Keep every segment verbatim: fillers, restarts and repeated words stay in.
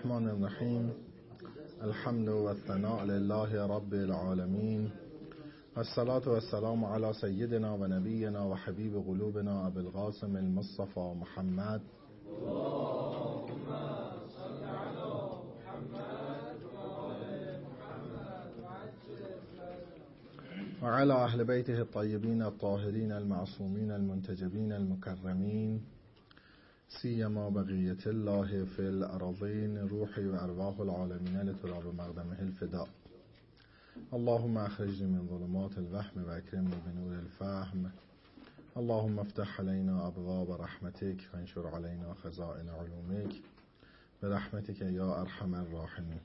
الرحمن الرحیم. الحمد و الثناء لله رب العالمین، الصلاة و السلام علی سیدنا و نبینا و حبیب قلوبنا ابی القاسم المصطفى محمد و علی اهل بیته الطیبین الطاهرین المعصومین المنتجبین المکرمین، سیما بقیت الله فی الارضین، روحی و ارواح العالمین لتراب مقدمه الفداء. اللهم اخرجنی من ظلمات الوهم و اکرمنی بنور الفهم. اللهم افتح علینا ابواب رحمتک و انشر علینا خزائن علومک برحمتک یا ارحم الراحمین.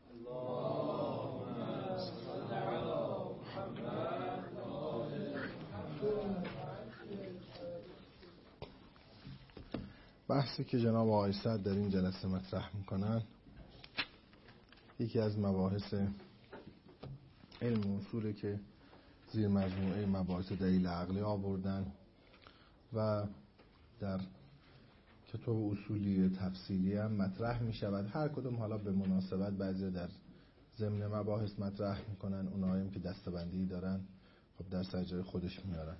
بحثی که جناب آقای سعد در این جلسه مطرح میکنن یکی از مباحث علم و اصولی که زیر مجموعه مباحث دلیل عقلی آوردن و در کتاب اصولی تفصیلی هم مطرح میشود. هر کدوم حالا به مناسبت بعضی در ضمن مباحث مطرح میکنن، اونهایی که دستبندی دارن خب در سر خودش میارن.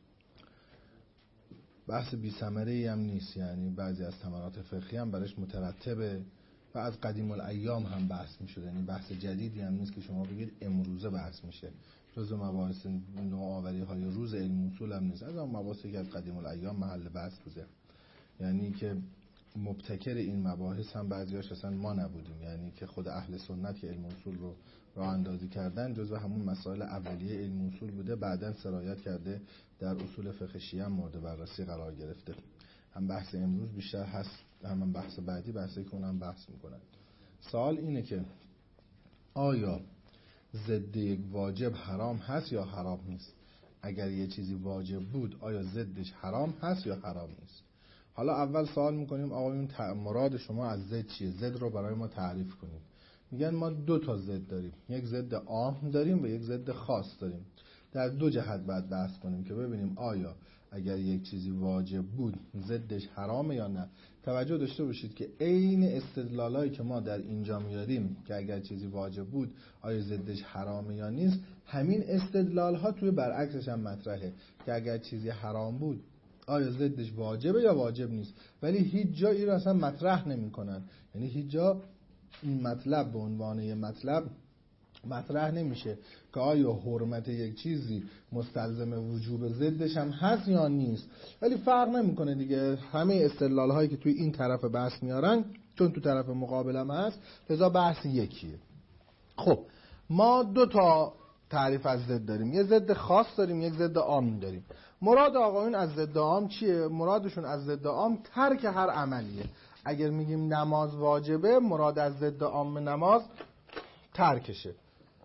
بحث بی ثمره‌ای هم نیست، یعنی بعضی از ثمرات فقهی هم برش مترتبه و از قدیم الایام هم بحث میشد، یعنی بحث جدیدی هم نیست که شما بگید امروزه بحث میشه. جزء مباحث نوآوری های روز علم اصول هم نیست، از اون مباحثی که از قدیم الایام محل بحث بوده، یعنی که مبتکر این مباحث هم بعضیاش اصلا ما نبودیم، یعنی که خود اهل سنت که علم اصول رو راه اندازی کردن جزء همون مسائل اولیه علم اصول بوده، بعداً سرایت کرده در اصول فقه شیعه مورد بررسی قرار گرفته. هم بحث امروز بیشتر هست، هم بحث بعدی بحثی که اونم بحث میکنن. سوال اینه که آیا ضد یک واجب حرام هست یا حرام نیست؟ اگر یه چیزی واجب بود آیا ضدش حرام هست یا حرام نیست؟ حالا اول سوال میکنیم آقایون مراد شما از ضد چیه؟ ضد رو برای ما تعریف کنید. میگن ما دو تا ضد داریم، یک ضد عام داریم و یک ضد خاص داریم. در دو جهت باید بحث کنیم که ببینیم آیا اگر یک چیزی واجب بود ضدش حرامه یا نه. توجه داشته باشید که عین استدلالایی که ما در اینجا میاریم که اگر چیزی واجب بود آیا ضدش حرامه یا نیست، همین استدلال ها توی برعکسش هم مطرحه که اگر چیزی حرام بود آیا ضدش واجبه یا واجب نیست، ولی هیچ جا این رو اصلا مطرح نمی کنن. یعنی هیچ جا این مطلب به عنوان یه مطلب مطرح نمیشه که آیا حرمت یک چیزی مستلزم وجوب ضدش هم هست یا نیست. ولی فرق نمیکنه دیگه، همه استدلال هایی که توی این طرف بحث میارن چون تو طرف مقابل هم هست، لذا بحث یکیه. خب ما دو تا تعریف از ضد داریم، یه ضد خاص داریم، یک ضد عام داریم. مراد آقایون از ضد عام چیه؟ مرادشون از ضد عام ترک هر عملیه. اگر میگیم نماز واجبه، مراد از ضد عام نماز ترکشه.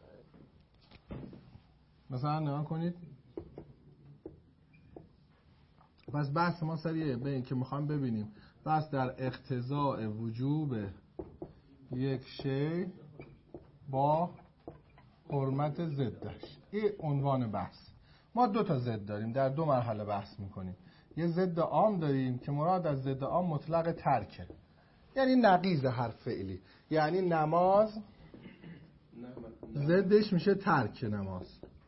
مثلا نگاه کنید، پس بحث ما سریعه به این که میخوام ببینیم بحث در اقتضاء وجوب یک شی با حرمت ضدش، این عنوان بحث. ما دو تا ضد داریم، در دو مرحله بحث میکنیم. یه ضد عام داریم که مراد از ضد عام مطلق ترکه، یعنی نقیض هر فعلی، یعنی نماز ضدش میشه ترک نماز،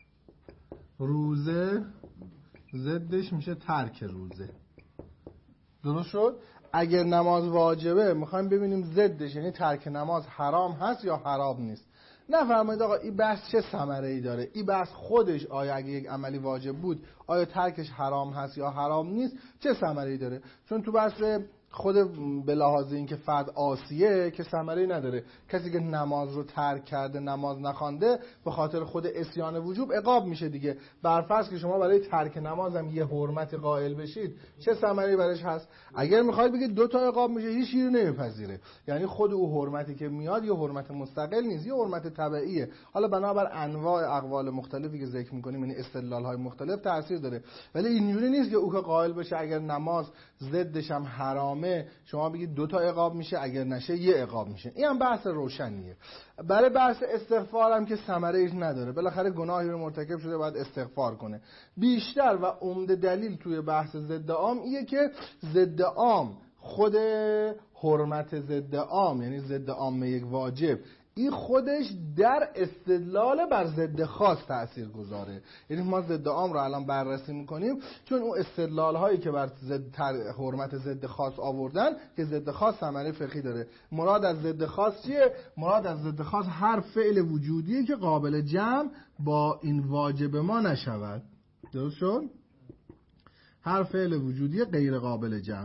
روزه ضدش میشه ترک روزه. درست شد؟ اگر نماز واجبه میخوایم ببینیم ضدش یعنی ترک نماز حرام هست یا حرام نیست. نفرمایید آقا این بحث چه ثمره‌ای داره، این بحث خودش آیا اگه یک عملی واجب بود آیا ترکش حرام هست یا حرام نیست چه ثمره‌ای داره. چون تو بحث خود به لحاظ این که فرد عاصیه که ثمره‌ای نداره. کسی که نماز رو ترک کرده، نماز نخوانده، به خاطر خود عصیان وجوب عقاب میشه دیگه. برفرض که شما برای ترک نماز هم یه حرمت قائل بشید، چه ثمره‌ای برش هست؟ اگر میخواید بگید دو تا عقاب میشه، هیچ چیزی نمیپذیره. یعنی خود او حرمتی که میاد یه حرمت مستقل نیست، یه حرمت تبعیه. حالا بنابر انواع اقوال مختلفی که ذکر می‌کنیم، یعنی استدلال‌های مختلف تاثیر داره، ولی اینجوری نیست که او که قائل بشه اگر نماز ضدش هم حرام شما بگید دو تا عقاب میشه، اگر نشه یه عقاب میشه. این هم بحث روشنیه. برای بحث استغفار هم که ثمره ایش نداره، بالاخره گناهی رو مرتکب شده باید استغفار کنه. بیشتر و عمده دلیل توی بحث ضد عام ایه که ضد عام خود حرمت ضد عام یعنی ضد عام یک واجب، این خودش در استدلال بر ضد خاص تأثیر گذاره. یعنی ما ضد عام رو الان بررسی میکنیم چون اون استدلال هایی که بر ضد حرمت ضد خاص آوردن که ضد خاص ثمره فقهی داره. مراد از ضد خاص چیه؟ مراد از ضد خاص هر فعل وجودیه که قابل جمع با این واجب ما نشود. درست شد؟ هر فعل وجودی غیر قابل جمع.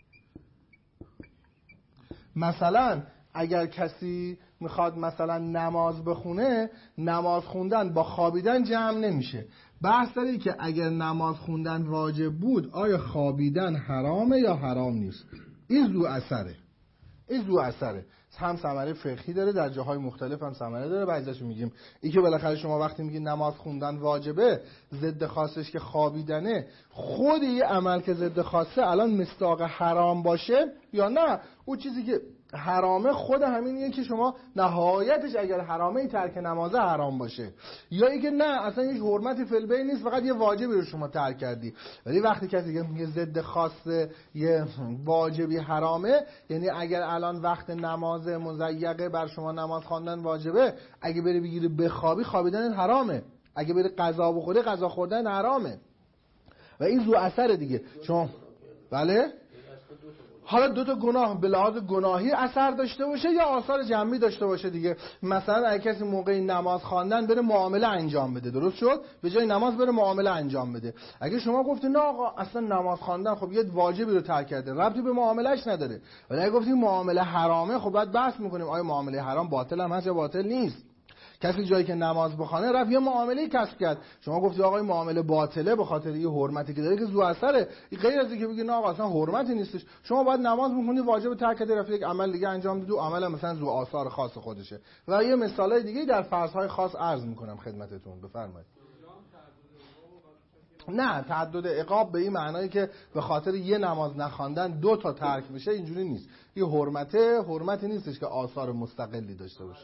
مثلا اگر کسی میخواد مثلا نماز بخونه، نماز خوندن با خوابیدن جمع نمیشه. بحث داره که اگر نماز خوندن واجب بود آیا خوابیدن حرامه یا حرام نیست. این ذو اثره، این ذو اثره هم ثمره فقهی داره، در جاهای مختلف هم ثمره داره. بعضیش میگیم این که بالاخره شما وقتی میگید نماز خوندن واجبه، ضد خاصش که خوابیدنه، خود یه عمل که ضد خاصه الان مصداق حرام باشه یا نه، اون چیزی که حرامه خود همینیه که شما نهایتش اگر حرامه ای ترک نمازه حرام باشه، یا اینکه نه اصلا هیچ حرمتی فی البین نیست، فقط یه واجبی رو شما ترک کردی. ولی وقتی کسی میگه ضد خاصه یه واجبی حرامه، یعنی اگر الان وقت نماز مضیقه بر شما نماز خواندن واجبه، اگه بری بگیری بخوابی خوابیدن حرامه، اگه بری غذا بخوری غذا خوردن حرامه و این ذو اثر دیگه. شما بله حالا دو تا گناه به لحاظ گناهی اثر داشته باشه یا آثار جمعی داشته باشه دیگه. مثلا اگه کسی موقع نماز خواندن بره معامله انجام بده، درست شد، به جای نماز بره معامله انجام بده. اگه شما گفتید نه آقا اصلا نماز خواندن خب یه واجبی رو ترک کرده، ربطی به معاملهش نداره، ولی اگه گفتید معامله حرامه، خب بعد بحث میکنیم آیا معامله حرام باطل هم هست یا باطل نیست. کسی جایی که نماز بخونه رفت یه معامله کسب کرد، شما گفتی آقا این معامله باطله به خاطر یه حرمتی که داره که ذو اثره، غیر از اینکه بگی نه آقا اصلا حرمتی نیستش، شما باید نماز بخونی واجب ترک کردی رفت یک عمل دیگه انجام بدی و عمل مثلا ذو آثار خاص خودشه. و یه مثالای دیگه در فرض‌های خاص عرض میکنم خدمتتون. بفرمایید. نه تعدد عقاب به این معنایی که به خاطر یه نماز نخواندن دو تا ترک بشه اینجوری نیست. یه حرمته حرمتی نیستش که آثار مستقلی داشته باشه.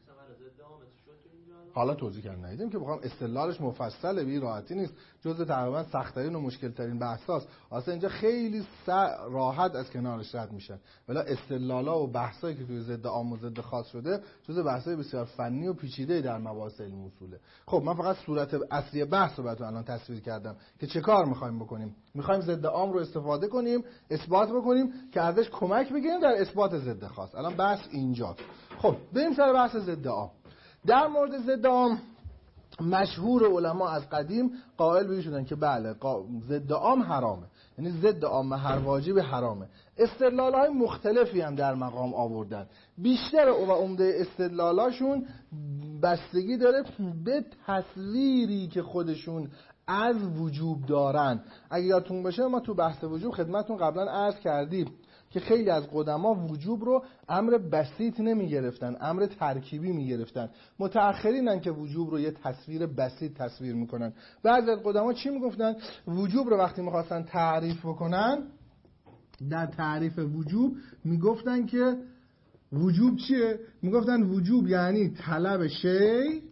حالا توضیح کردن ندیدیم که بخوام استدلالش مفصله، بی راحتی نیست، جزء تقریبا سخت‌ترین و مشکل‌ترین بحثاست. اصلا اینجا خیلی راحت از کنارش رد میشن، ولی استدلالا و بحثایی که توی ضد عام و ضد خاص شده جزء بحثای بسیار فنی و پیچیده در مباحث علم اصوله. خب من فقط صورت اصلی بحث رو براتون الان تصویر کردم که چه کار می‌خوایم بکنیم. می‌خوایم ضد عام رو استفاده کنیم، اثبات بکنیم که ازش کمک بگیریم در اثبات ضد خاص. الان بحث اینجاست. خب بریم سر بحث ضد عام. در مورد ضد عام مشهور علما از قدیم قائل به شدن که بله ضد عام حرامه، یعنی ضد عام هر واجب حرامه. استدلال‌های مختلفی هم در مقام آوردن، بیشتر و عمده استدلالاشون بستگی داره به تصویری که خودشون از وجوب دارن. اگه یادتون باشه ما تو بحث وجوب خدمتتون قبلا عرض کردیم که خیلی از قدما وجوب رو امر بسیط نمی گرفتن، امر ترکیبی می گرفتن. متأخرینن که وجوب رو یه تصویر بسیط تصویر میکنن. بعضی از قدما چی میگفتن؟ وجوب رو وقتی میخواستن تعریف بکنن، در تعریف وجوب میگفتن که وجوب چیه؟ میگفتن وجوب یعنی طلب شی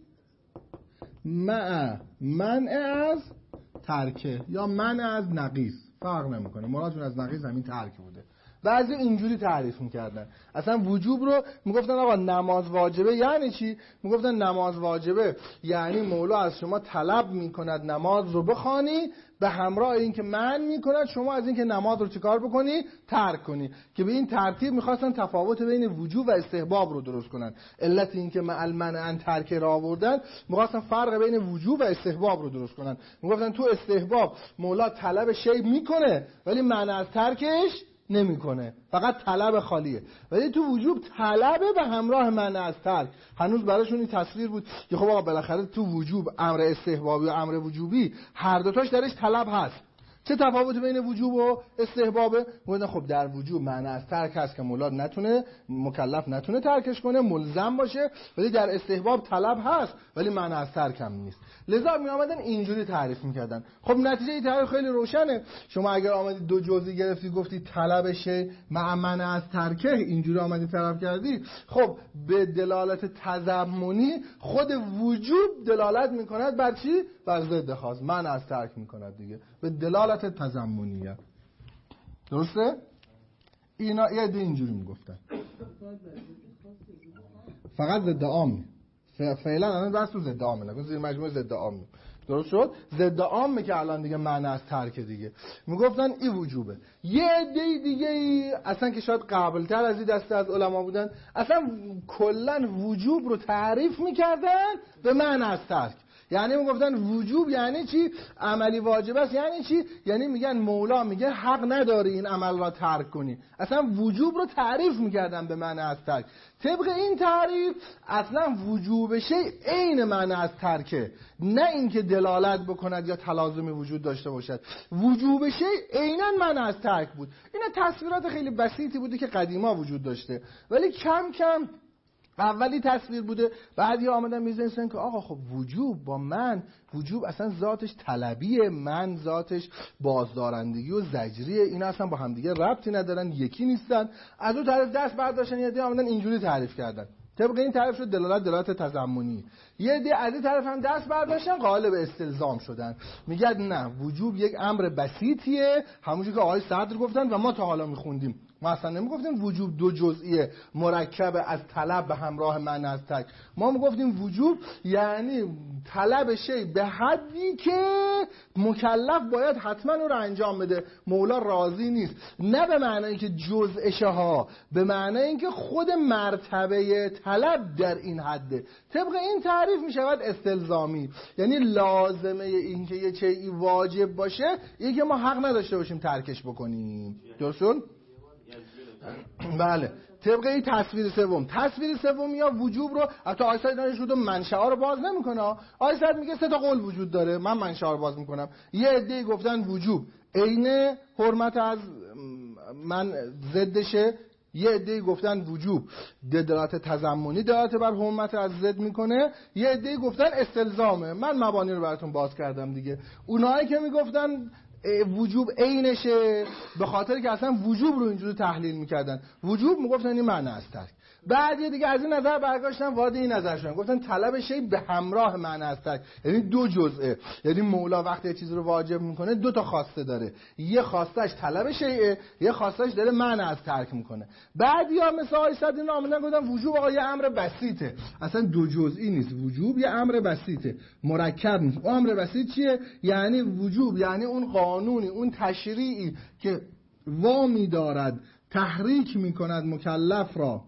مع منع از ترکه یا منع از نقیض، فرق نمیکنه، مرادشون از نقیض همین ترک بوده. بعضی اینجوری تعریف میکردن، اصلا وجوب رو میگفتن آقا نماز واجبه یعنی چی؟ میگفتن نماز واجبه یعنی مولا از شما طلب میکند نماز رو بخوانی، به همراه این که من میکند شما از این که نماز رو چیکار بکنی؟ ترک کنی. که به این ترتیب میخواستن تفاوت بین وجوب و استحباب رو درست کنن. علت این که مع المنع ترک را آوردن، میخواستن فرق بین وجوب و استحباب رو درست کنن. میگفتن تو استحباب مولا طلب شی میکنه ولی منع از ترکش نمیکنه، فقط طلب خالیه. ولی تو وجوب طلبه به همراه منع از ترک. هنوز براشون این تصویر بود که خب آقا بالاخره تو وجوب امر استحبابی و امر وجوبی هر دوتاش درش طلب هست. چه تفاوت بین وجوب و استحبابه؟ میگن خب در وجوب معنی از ترک هست که مولا نتونه، مکلف نتونه ترکش کنه، ملزم باشه، ولی در استحباب طلب هست ولی معنی از ترک هم نیست. لذا می آمدن اینجوری تعریف میکردن. خب نتیجه این تعریف خیلی روشنه. شما اگر آمدید دو جزئی گرفتی گفتی طلب شی مع منع از ترکه، اینجوری آمدی طرف کردی، خب به دلالت تضمنی خود وجوب دلالت میکند بر چی؟ بر ضد خاص، منع از ترک میکند دیگه، به دلالت تضمنیه. درسته؟ اینا یه عده اینجوری میگفتن فقط ضد عام. فعلا الان بس تو ضد عام نه، زیر مجموعه ضد عام. درست شد؟ ضد عام که الان دیگه معنی از ترک دیگه میگفتن این وجوبه. یه عده دیگه ای اصلا که شاید قبلتر از این دسته از علما بودن، اصلا کلا وجوب رو تعریف میکردن به معنی از ترک. یعنی میگفتن وجوب یعنی چی؟ عملی واجب است. یعنی چی؟ یعنی میگن مولا میگه حق نداری این عمل را ترک کنی. اصلا وجوب رو تعریف میکردن به معنی از ترک. طبق این تعریف اصلا وجوب شی عین معنی از ترکه، نه اینکه دلالت بکند یا تلازمی وجود داشته باشد. وجوب شی عیناً معنی از ترک بود. اینا تصویرات خیلی بسیطی بوده که قدیما وجود داشته، ولی کم کم اولی تصویر بوده، بعدی آمدن میزنن که آقا خب وجوب با من، وجوب اصلا ذاتش طلبیه، من ذاتش بازدارندگی و زجریه، اینا اصلا با هم دیگه ربطی ندارن، یکی نیستن. از اون طرف دست برداشتن، یه عده آمدن اینجوری تعریف کردن. طبق این تعریف شد دلالت دلالت تضمنی. یه عده از این طرف هم دست برداشتن قائل به استلزام شدن، میگن نه وجوب یک امر بسیطیه، همونجوری که آقای صدر گفتن و ما تا حالا میخوندیم. ما اصلا نمیگفتیم وجوب دو جزئیه مرکب از طلب به همراه معنی از ترک. ما میگفتیم وجوب یعنی طلب شی به حدی که مکلف باید حتما اون رو انجام بده، مولا راضی نیست. نه به معنی اینکه جزءشه ها، به معنی اینکه خود مرتبه طلب در این حده. طبق این تعریف میشود استلزامی، یعنی لازمه اینکه یه چیزی واجب باشه اینکه که ما حق نداشته باشیم ترکش بکنیم. درسته؟ بله. طبق این تصویر سوم، تصویر سوم یا وجوب رو حتی آیساید نشود و منشأ رو باز نمیکنه. آیساید میگه سه تا قول وجود داره، من منشأ رو باز میکنم. یه عده گفتن وجوب عین حرمت از من ضدشه، یه عده گفتن وجوب دلالت تضمنی دلالت بر حرمت از ضد میکنه، یه عده گفتن استلزامه. من مبانی رو براتون باز کردم دیگه. اونایی که میگفتن وجوب عینشه به خاطر که اصلا وجوب رو اینجوری تحلیل میکردن، وجوب میگفتن این معنی از ترک. بعد یه دیگه از این نظر برگشتن وارد این نظر شدن، گفتن طلب شی به همراه معنی از ترک، یعنی دو جزئه. یعنی مولا وقتی یه چیزی رو واجب میکنه دو تا خواسته داره، یه خواستش طلب شیء، یه خواستش داره معنی از ترک میکنه. بعد یا مثل آیسد اینا آمدن گفتن وجوب آقا یه امر بسیطه، اصلا دو جزئی نیست، وجوب یه امر بسیطه، مرکب نیست. اون امر بسیط چیه؟ یعنی وجوب یعنی اون قانونی، اون تشریعی که وامی دارد تحریک میکند مکلف را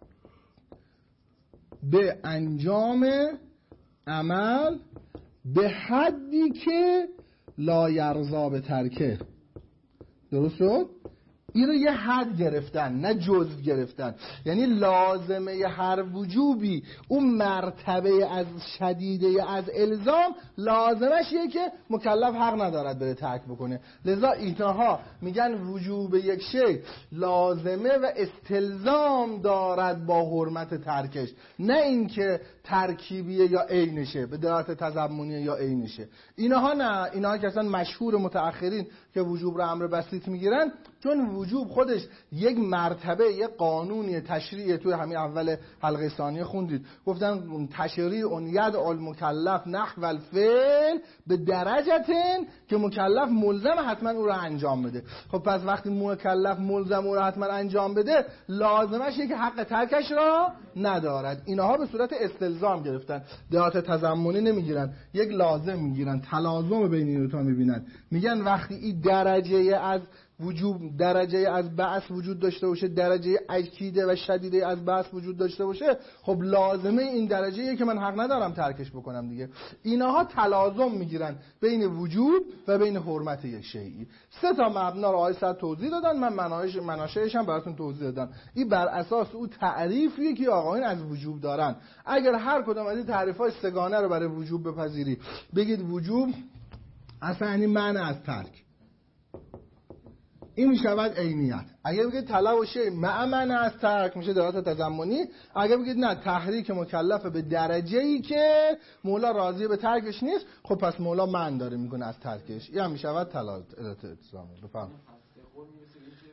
به انجام عمل به حدی که لا یرضا به ترکه. درست شد؟ این رو یه حد گرفتن، نه جزء گرفتن. یعنی لازمه هر وجوبی اون مرتبه از شدیده از الزام لازمش یه که مکلف حق ندارد بره ترک بکنه. لذا اینها میگن وجوب یک شی لازمه و استلزام دارد با حرمت ترکش، نه اینکه ترکیبیه یا عینشه، به دلالت تضمنیه یا عینشه. اینها نه، اینها که اصلا مشهور متأخرین که وجوب رو امر بسیط میگیرن، چون وجوب خودش یک مرتبه، یک قانونی تشریعی. توی همین اول حلقه ثانیه خوندید گفتن تشریع اون ید المکلف نحو الفعل به درجتن که مکلف ملزم حتما او رو انجام بده. خب پس وقتی مکلف ملزم او رو حتما انجام بده، لازمش اینه که حق ترکش را ندارد. اینها به صورت استلزام گرفتن، دلالت تضمنی نمیگیرن، یک لازم میگیرن، تلازم بین این دو تا میبینن. میگن وقتی این درجه از وجوب، درجه از بعث وجود داشته باشه، درجه اکیده و شدیده از بعث وجود داشته باشه، خب لازمه این درجه‌ایه که من حق ندارم ترکش بکنم دیگه. اینها تلازم میگیرن بین وجوب و بین حرمت یک شیئی. سه تا مبنا رو آقای صد توضیح دادن، من مناهج مناشه‌اش هم براتون توضیح دادم. این بر اساس او تعریفیه که آقایان از وجوب دارن. اگر هر کدوم از این تعریف‌های سگانه رو برای وجوب بپذیری، بگید وجوب اصلا یعنی معنی از ترک، این میشود عینیت. اگر بگید طلب و شی مع معنی از ترک میشه دلالت تضمنی. اگر بگید نه تحریک مکلف به درجه‌ای که مولا راضی به ترکش نیست، خب پس مولا من داره میکنه از ترکش، این هم میشود دلالت تضمنی. بفهم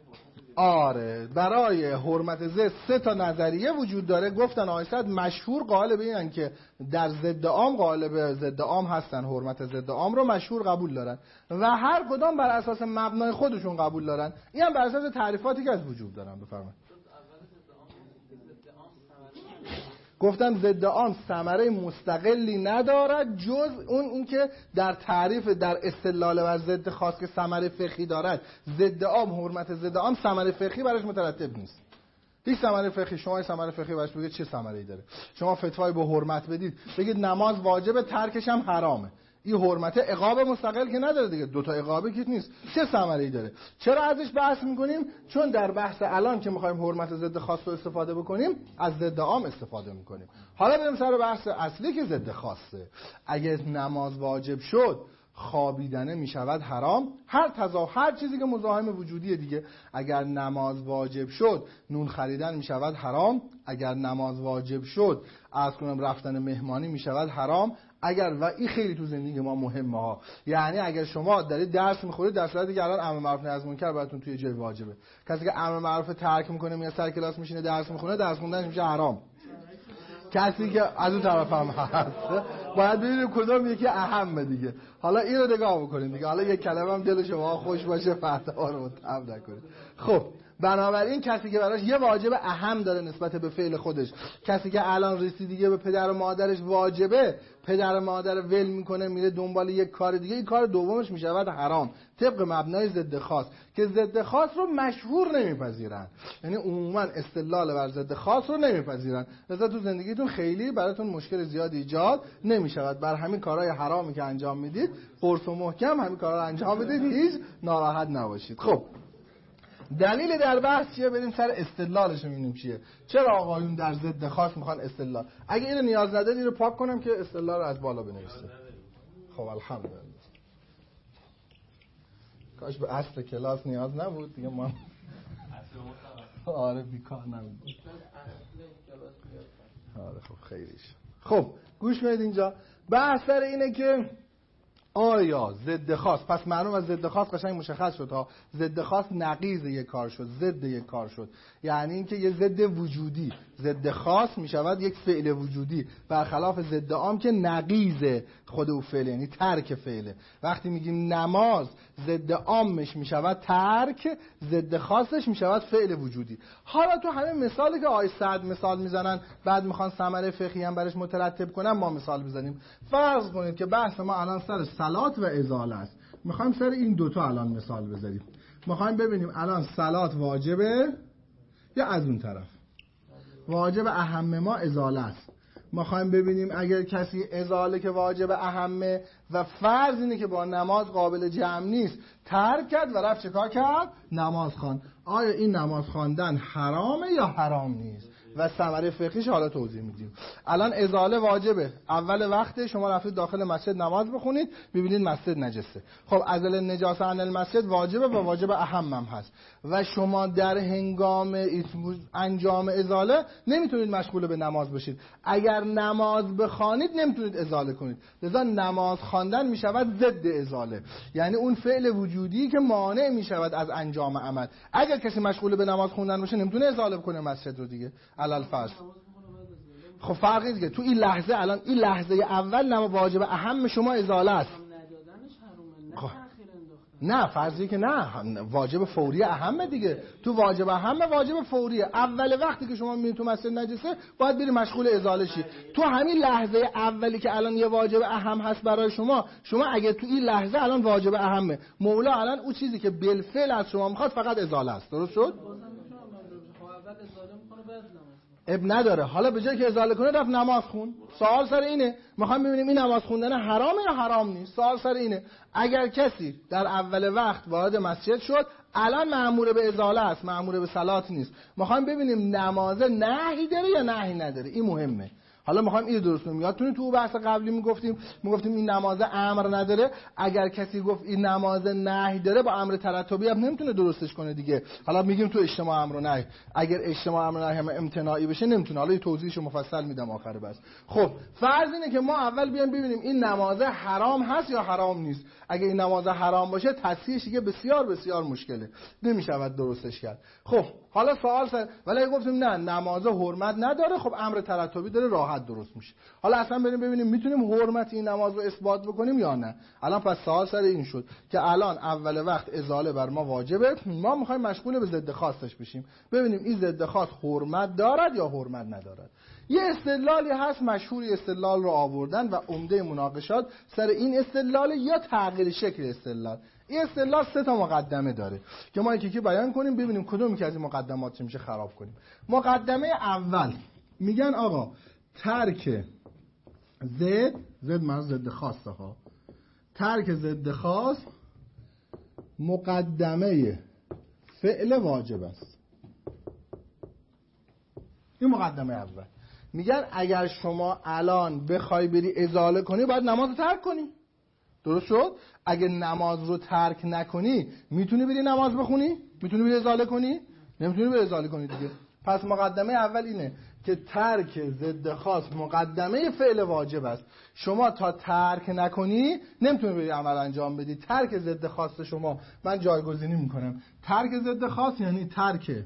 آره برای حرمت ضد سه تا نظریه وجود داره. گفتن آیصد مشهور قائل به اینن که در ضد عام قائل به ضد عام هستن، حرمت ضد عام رو مشهور قبول دارن و هر کدام بر اساس مبنای خودشون قبول دارن. این هم بر اساس تعریفاتی که از وجود دارن. بفرمایید. گفتم ضد عام ثمره مستقلی ندارد جز اون اینکه در تعریف در استدلال بر ضد خاص که ثمره فقهی دارد. ضد عام حرمت ضد عام ثمره فقهی براش مترتب نیست. هیچ ثمره فقهی شما ثمره فقهی براش بگید چه ثمره‌ای داره؟ شما فتوای به حرمت بدید بگید نماز واجبه ترکش هم حرامه، این حرمت عقاب مستقل که نداره دیگه، دو تا عقابی که نیست، چه ثمره‌ای داره؟ چرا ازش بحث می‌کنیم؟ چون در بحث الان که می‌خوایم حرمت ضد خاص رو استفاده بکنیم از ضد عام استفاده می‌کنیم. حالا بریم سر بحث اصلی که ضد خاصه. اگه نماز واجب شد خوابیدنه میشود حرام. هر تضاد هر چیزی که مزاحم وجودیه دیگه. اگر نماز واجب شد نون خریدن میشود حرام. اگر نماز واجب شد از کنم رفتن مهمانی میشود حرام. اگر و این خیلی تو زندگی ما مهمه ها، یعنی اگر شما دارید درس میخورید در صورتی که الان امر معروف نهی از منکر براتون توی جای واجبه، کسی که امر معروف ترک میکنه میاد سر کلاس میشینه درس میخونه درس خوندنش میشه حرام. کسی که از اون طرف هم هست باید ببینیم کدوم یکی اهمه دیگه. حالا این رو نگاه بکنیم دیگه. حالا یک کلمه هم دل شما خوش باشه فتوا رو متهم نکنید. خب بنابراین کسی که براش یه واجب اهم داره نسبت به فعل خودش، کسی که الان رسید دیگه به پدر و مادرش واجبه، پدر و مادر ول میکنه میره دنبال یک کار دیگه، این کار دومش میشود حرام طبق مبنای ضد خاص که ضد خاص رو مشهور نمیپذیرن، یعنی عموما استدلال بر ضد خاص رو نمیپذیرن، لذا تو زندگیتون خیلی براتون مشکل زیاد ایجاد نمیشود. بر همین کارهای حرامی که انجام میدید قرص و محکم همین کارا رو انجام بدید، هیچ ناراحت نباشید. خب دلیل در بحث چیه؟ بریم سر استدلالش ببینیم چیه. چرا آقایون در ضد خاص میخوان استدلال؟ اگه اینو نیاز ندارید اینو پاک کنم که استدلال رو از بالا بنویسید. خب الحمدلله. کاش به اصل کلاس نیاز نبود دیگه، ما آره بیکار نبود. آره خب خیریش. خب گوش کنید اینجا بحث سر اینه که آیا ضد خاص، پس معلوم از ضد خاص قشنگ مشخص شد ها، ضد خاص نقیض یک کار شد، ضد یک کار شد، یعنی اینکه یه ضد وجودی، ضد خاص میشود یک فعل وجودی برخلاف ضد عام که نقیض خود او فعل، یعنی ترک فعله. وقتی میگیم نماز ضد عامش میشود ترک، ضد خاصش میشود فعل وجودی. حالا تو همه مثالی که آی سعد مثال میزنن بعد میخوان ثمره فقهی هم برش مترتب کنن ما مثال بزنیم. فرض کنید که بحث ما الان سر صلات و ازاله است، میخوایم سر این دوتا الان مثال بزنیم. میخوایم ببینیم الان صلات واجبه یا از اون طرف واجب اهم ما ازاله است. میخوایم ببینیم اگر کسی ازاله که واجب اهمه و فرض اینه که با نماز قابل جمع نیست ترک کرد و رفت چکار کرد؟ نماز خواند، آیا این نماز خواندن حرامه یا حرام نیست؟ و ثمره فقهیش حالا توضیح میدیم. الان ازاله واجبه، اول وقت شما رفتید داخل مسجد نماز بخونید ببینید مسجد نجسه، خب ازل النجاسه عن المسجد واجبه و واجب اهم هم هست و شما در هنگام انجام ازاله نمیتونید مشغول به نماز بشید. اگر نماز بخوانید نمیتونید ازاله کنید، لذا نماز خواندن میشود ضد ازاله، یعنی اون فعل وجودی که مانع میشود از انجام عمل. اگر کسی مشغول به نماز خوندن باشه نمیتونه ازاله کنه مسجد رو دیگه علل فرض. خب فرقی دیگه تو این لحظه، الان این لحظه اول نماز واجب اهم شما ازاله است. خب نه فرضی که نه، واجب فوری اهمه دیگه. تو واجب اهمه واجب فوریه، اول وقتی که شما میرید تو مسجد نجسه باید بری مشغول ازاله شی. تو همین لحظه اولی که الان یه واجب اهم هست برای شما، شما اگه تو این لحظه الان واجب اهمه، مولا الان اون چیزی که بالفعل از شما میخواد فقط ازاله است. درست شد؟ اب نداره. حالا به جای که ازاله کنه رفت نماز خون. سوال سر اینه، میخوام ببینیم این نماز خوندن حرامه یا حرام نیست. سوال سر اینه اگر کسی در اول وقت وارد مسجد شد الان مأمور به ازاله است، مأمور به صلات نیست، میخوام ببینیم نماز نهی داره یا نهی نداره. این مهمه. حالا میخوایم اینو درست کنیم. یادتونه تو بحث قبلی میگفتیم میگفتیم این نماز امر نداره، اگر کسی گفت این نماز نهی داره با امر ترتبی هم نمیتونه درستش کنه دیگه. حالا میگیم تو اجتماع امر و نهی، اگر اجتماع امر و نهی هم امتناعی بشه نمیتونه. حالا یه توضیحشو مفصل میدم آخر بس. خب فرض اینه که ما اول بیایم ببینیم این نماز حرام هست یا حرام نیست. اگه این نماز حرام باشه تصحیحش دیگه بسیار بسیار مشکله، نمیشود درستش کرد. خب حالا سوال سر ولی گفتیم نه نماز حرمت نداره، خب امر ترتبی داره، راحت درست میشه. حالا اصلا بریم ببینیم میتونیم حرمت این نماز رو اثبات بکنیم یا نه. الان پس سوال سر این شد که الان اول وقت ازاله بر ما واجبه، ما میخوایم مشغول به ضد خاصش بشیم، ببینیم این ضد خاص حرمت دارد یا حرمت ندارد. یه استدلالی هست مشهوری استدلال رو آوردن و عمده مناقشات سر این استدلال یا تغییر شکل استدلال. این استدلال سه تا مقدمه داره که ما یکی که بیان کنیم ببینیم کدوم که از این مقدمات چه میشه خراب کنیم. مقدمه اول میگن آقا ترک زد زد من ضد خاصه ها ترک ضد خاص مقدمه فعل واجب است. این مقدمه اول. میگن اگر شما الان بخوای بری ازاله کنی باید نماز رو ترک کنی. درست شد؟ اگه نماز رو ترک نکنی میتونی بری نماز بخونی؟ میتونی بری ازاله کنی؟ نمیتونی بری ازاله کنی دیگه. پس مقدمه اول اینه که ترک ضد خاص مقدمه فعل واجب است. شما تا ترک نکنی نمیتونی بری عمل انجام بدی. ترک ضد خاص شما من جایگزینی میکنم. ترک ضد خاص یعنی ترک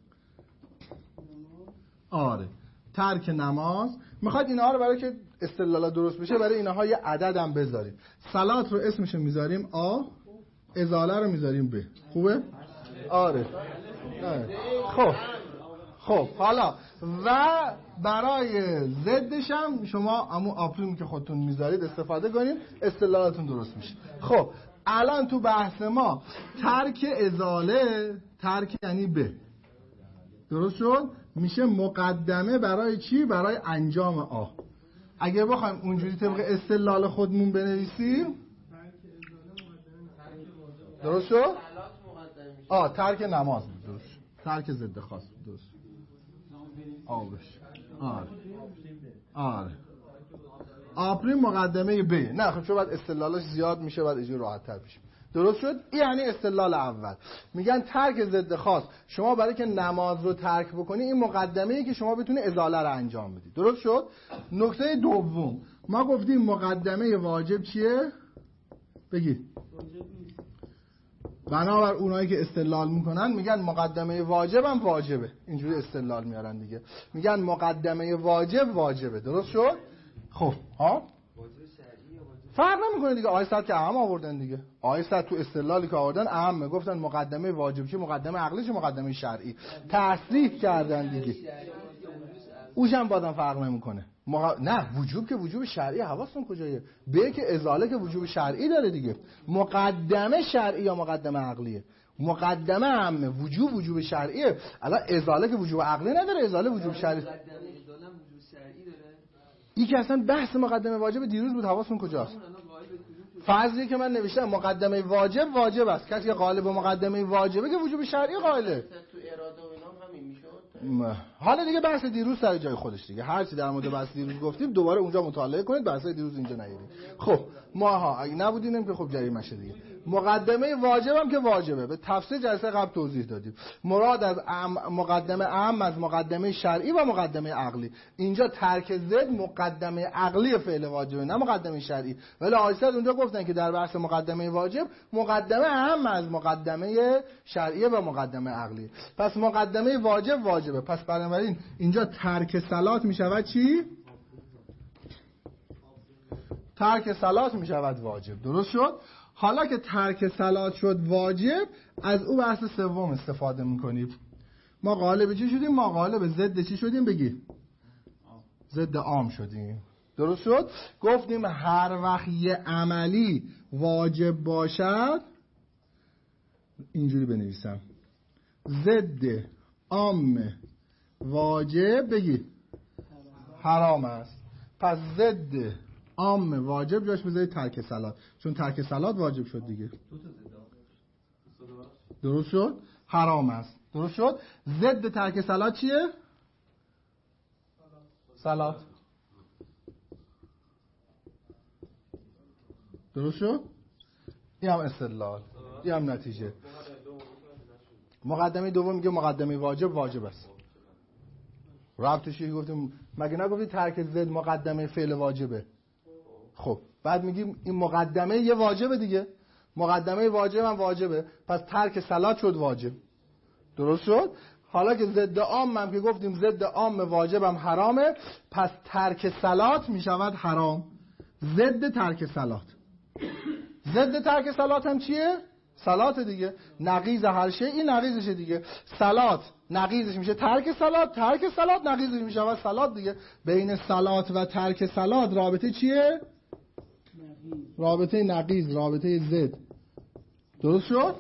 آره ترک نماز. میخواد اینها رو برای که استدلال درست بشه برای اینها یه عدد هم بذاریم. صلات رو اسمش میذاریم آ، ازاله رو میذاریم ب. خوبه؟ آره. آره. خب خب حالا و برای ضدش هم شما همون آپریمی که خودتون میذارید استفاده کنید، استدلالاتون درست میشه. خب الان تو بحث ما ترک ازاله، ترک یعنی ب، درست شد؟ میشه مقدمه برای چی؟ برای انجام آ. اگه بخوایم اونجوری طبق استدلال خودمون بنویسیم درست شد؟ آ ترک نماز درست شد. ترک ضد خاص درست آبش آره آره آپریم مقدمه ب. نه خب چون بعد استدلالش زیاد میشه بعد اجازه راحت تر بشه. درست شد؟ این یعنی استدلال اول. میگن ترک ضد خاص شما برای که نماز رو ترک بکنی این مقدمه ای که شما بتونی ازاله رو انجام بدی. درست شد؟ نکته دوم ما گفتیم مقدمه واجب چیه؟ بگی. بنابر اونایی که استدلال میکنن میگن مقدمه واجب هم واجبه. اینجوری استدلال میارن دیگه. میگن مقدمه واجب واجبه. درست شد؟ خب ها فرق نمیکنه دیگه. آیه که اهم آوردن دیگه. آیه تو استدلالی که آوردن اهمه. گفتن مقدمه واجب چه، مقدمه عقلی چه، مقدمه شرعی. تصریح کردن دیگه. اوش هم بازم فرق نمیکنه. مق... نه وجوب که وجوب شرعی، حواستون کجایه؟ به که ازاله که وجوب شرعی داره دیگه. مقدمه شرعی یا مقدمه عقلیه؟ مقدمه عامه وجوب وجوب شرعیه. الان ازاله که وجوب عقلی نداره، ازاله وجوب شرعی. این که اصلا بحث مقدمه واجب دیروز بود. حواستون کجاست؟ فرضی که من نوشتم مقدمه واجب واجب است. کسی که قائل به مقدمه واجبه که وجوب شرعی قائله. تو اراده و اینا همین میشد. حالا دیگه بحث دیروز سر جای خودش دیگه. هر چی در مورد بحث دیروز گفتیم دوباره اونجا مطالعه کنید، بحث دیروز اینجا نیارید. خب ماها اگه نبودینم که خب جریمه شه دیگه. مقدمه واجب هم که واجبه، به تفصیل جلسه قبل توضیح دادیم. مراد از مقدمه اهم از مقدمه شرعی و مقدمه عقلی. اینجا ترک ضد مقدمه عقلی فعل واجبه نه مقدمه شرعی. ولی آیسد اونجا گفتن که در بحث مقدمه واجب مقدمه اهم از مقدمه شرعی و مقدمه عقلی. پس مقدمه واجب واجبه. پس بنابراین اینجا ترک صلات میشود چی؟ ترک صلات میشود واجب. درست شد؟ حالا که ترک صلات شد واجب، از او بحث سوم استفاده میکنیم. ما غالب چی شدیم؟ ما غالب ضد چی شدیم؟ بگی. ضد عام شدیم. درست شد؟ گفتیم هر وقت یه عملی واجب باشد، اینجوری بنویسم، ضد عام واجب بگی حرام است. پس ضد عام واجب جاش بذارید ترک صلات، چون ترک صلات واجب شد دیگه. درست شد؟ حرام است. درست شد؟ ضد ترک صلات چیه؟ صلات. درست شد؟ این هم استدلال، این هم نتیجه. مقدمه دوم میگه مقدمه واجب واجب است. ربطش گفتیم مگه نگفتید ترک زد مقدمه فعل واجبه؟ خب بعد میگیم این مقدمه یه واجبه دیگه، مقدمه واجب هم واجبه، پس ترک صلات شد واجب. درست شد؟ حالا که ضد عام هم که گفتیم ضد عام واجب هم حرامه، پس ترک صلات میشود حرام. ضد ترک صلات، ضد ترک صلات هم چیه؟ صلات دیگه، نقیض هر شی این نقیضشه دیگه. صلات نقیضش میشه ترک صلات، ترک صلات نقیضش میشه و صلات دیگه. بین صلات و ترک صلات رابطه چیه؟ رابطه نقیض، رابطه ضد. درست شد؟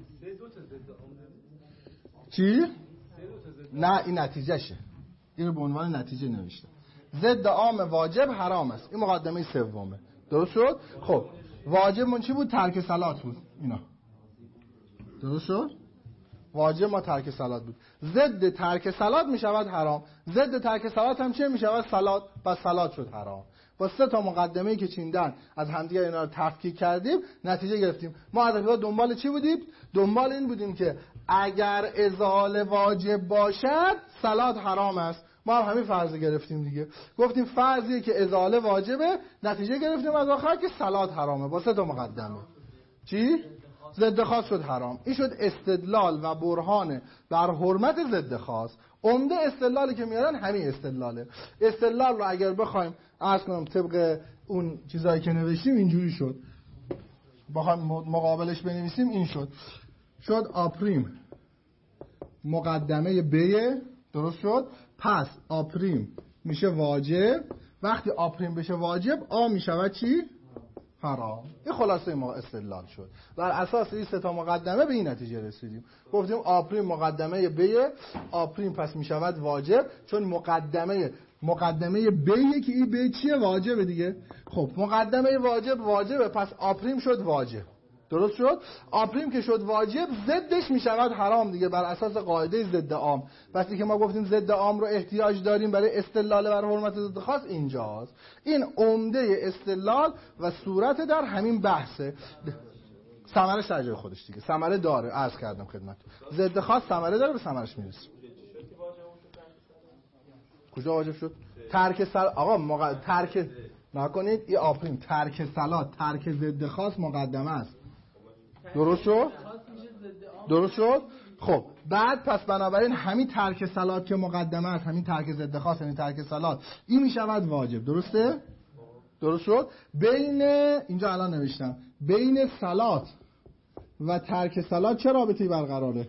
چی؟ نه این نتیجهشه، اینو به عنوان نتیجه نوشته. ضد عام واجب حرام است، این مقدمه سومه. درست شد؟ خب واجب من چی بود؟ ترک صلات بود. اینا درست شد؟ واجب ما ترک صلات بود. ضد ترک صلات می شود حرام. ضد ترک صلات هم چه می شود؟ صلات. پس صلات شد حرام. با سه تا مقدمه‌ای که چیندن از همدیگه اینا رو تفکیک کردیم، نتیجه گرفتیم. ما از ابتدا دنبال چی بودیم؟ دنبال این بودیم که اگر ازاله واجب باشد صلات حرام است. ما هم همین فرض گرفتیم دیگه. گفتیم فرضیه که ازاله واجبه، نتیجه گرفتیم از آخر که صلات حرامه با سه تا مقدمه. چی؟ ضد خاص شد حرام. این شد استدلال و برهان بر حرمت ضد خاص. عمده استدلالی که میارن همین استدلاله. استدلال رو اگر بخوایم عرض کنم طبق اون چیزایی که نوشتیم اینجوری شد، بخوایم مقابلش بنویسیم این شد. شد آپریم مقدمه بیه، درست شد؟ پس آپریم میشه واجب. وقتی آپریم بشه واجب آ میشود چی؟ حرام. این خلاصه ما استدلال شد. بر اساس این سه تا مقدمه به این نتیجه رسیدیم. گفتیم آپریم مقدمه بیه، آپریم پس میشود واجب، چون مقدمه مقدمه بیه که این بی چیه؟ واجبه دیگه. خب مقدمه واجب واجبه، پس آپریم شد واجب. درست شد؟ آپریم که شد واجب ضدش میشود حرام دیگه، بر اساس قاعده ضد عام. وقتی که ما گفتیم ضد عام رو احتیاج داریم برای استدلال بر حرمت ضد خاص اینجاست. این عمده استدلال و صورت در همین بحثه. ثمرش در جای خودش دیگه، ثمره داره. عرض کردم خدمتتون ضد خاص ثمره داره، به ثمرش میرسیم. کجا واجب شد؟ ترک سل آقا مق... ترک نکنید این آپریم ترک صلات، ترک ضد خاص مقدمه است. درست شد؟ درست شد؟ خب بعد پس بنابراین همین ترک صلات که مقدمه است، همین ترک ضد خاص یعنی ترک صلات، این میشود واجب. درسته؟ درست شد؟ بین اینجا الان نوشتم بین صلات و ترک صلات چه رابطه‌ای برقراره؟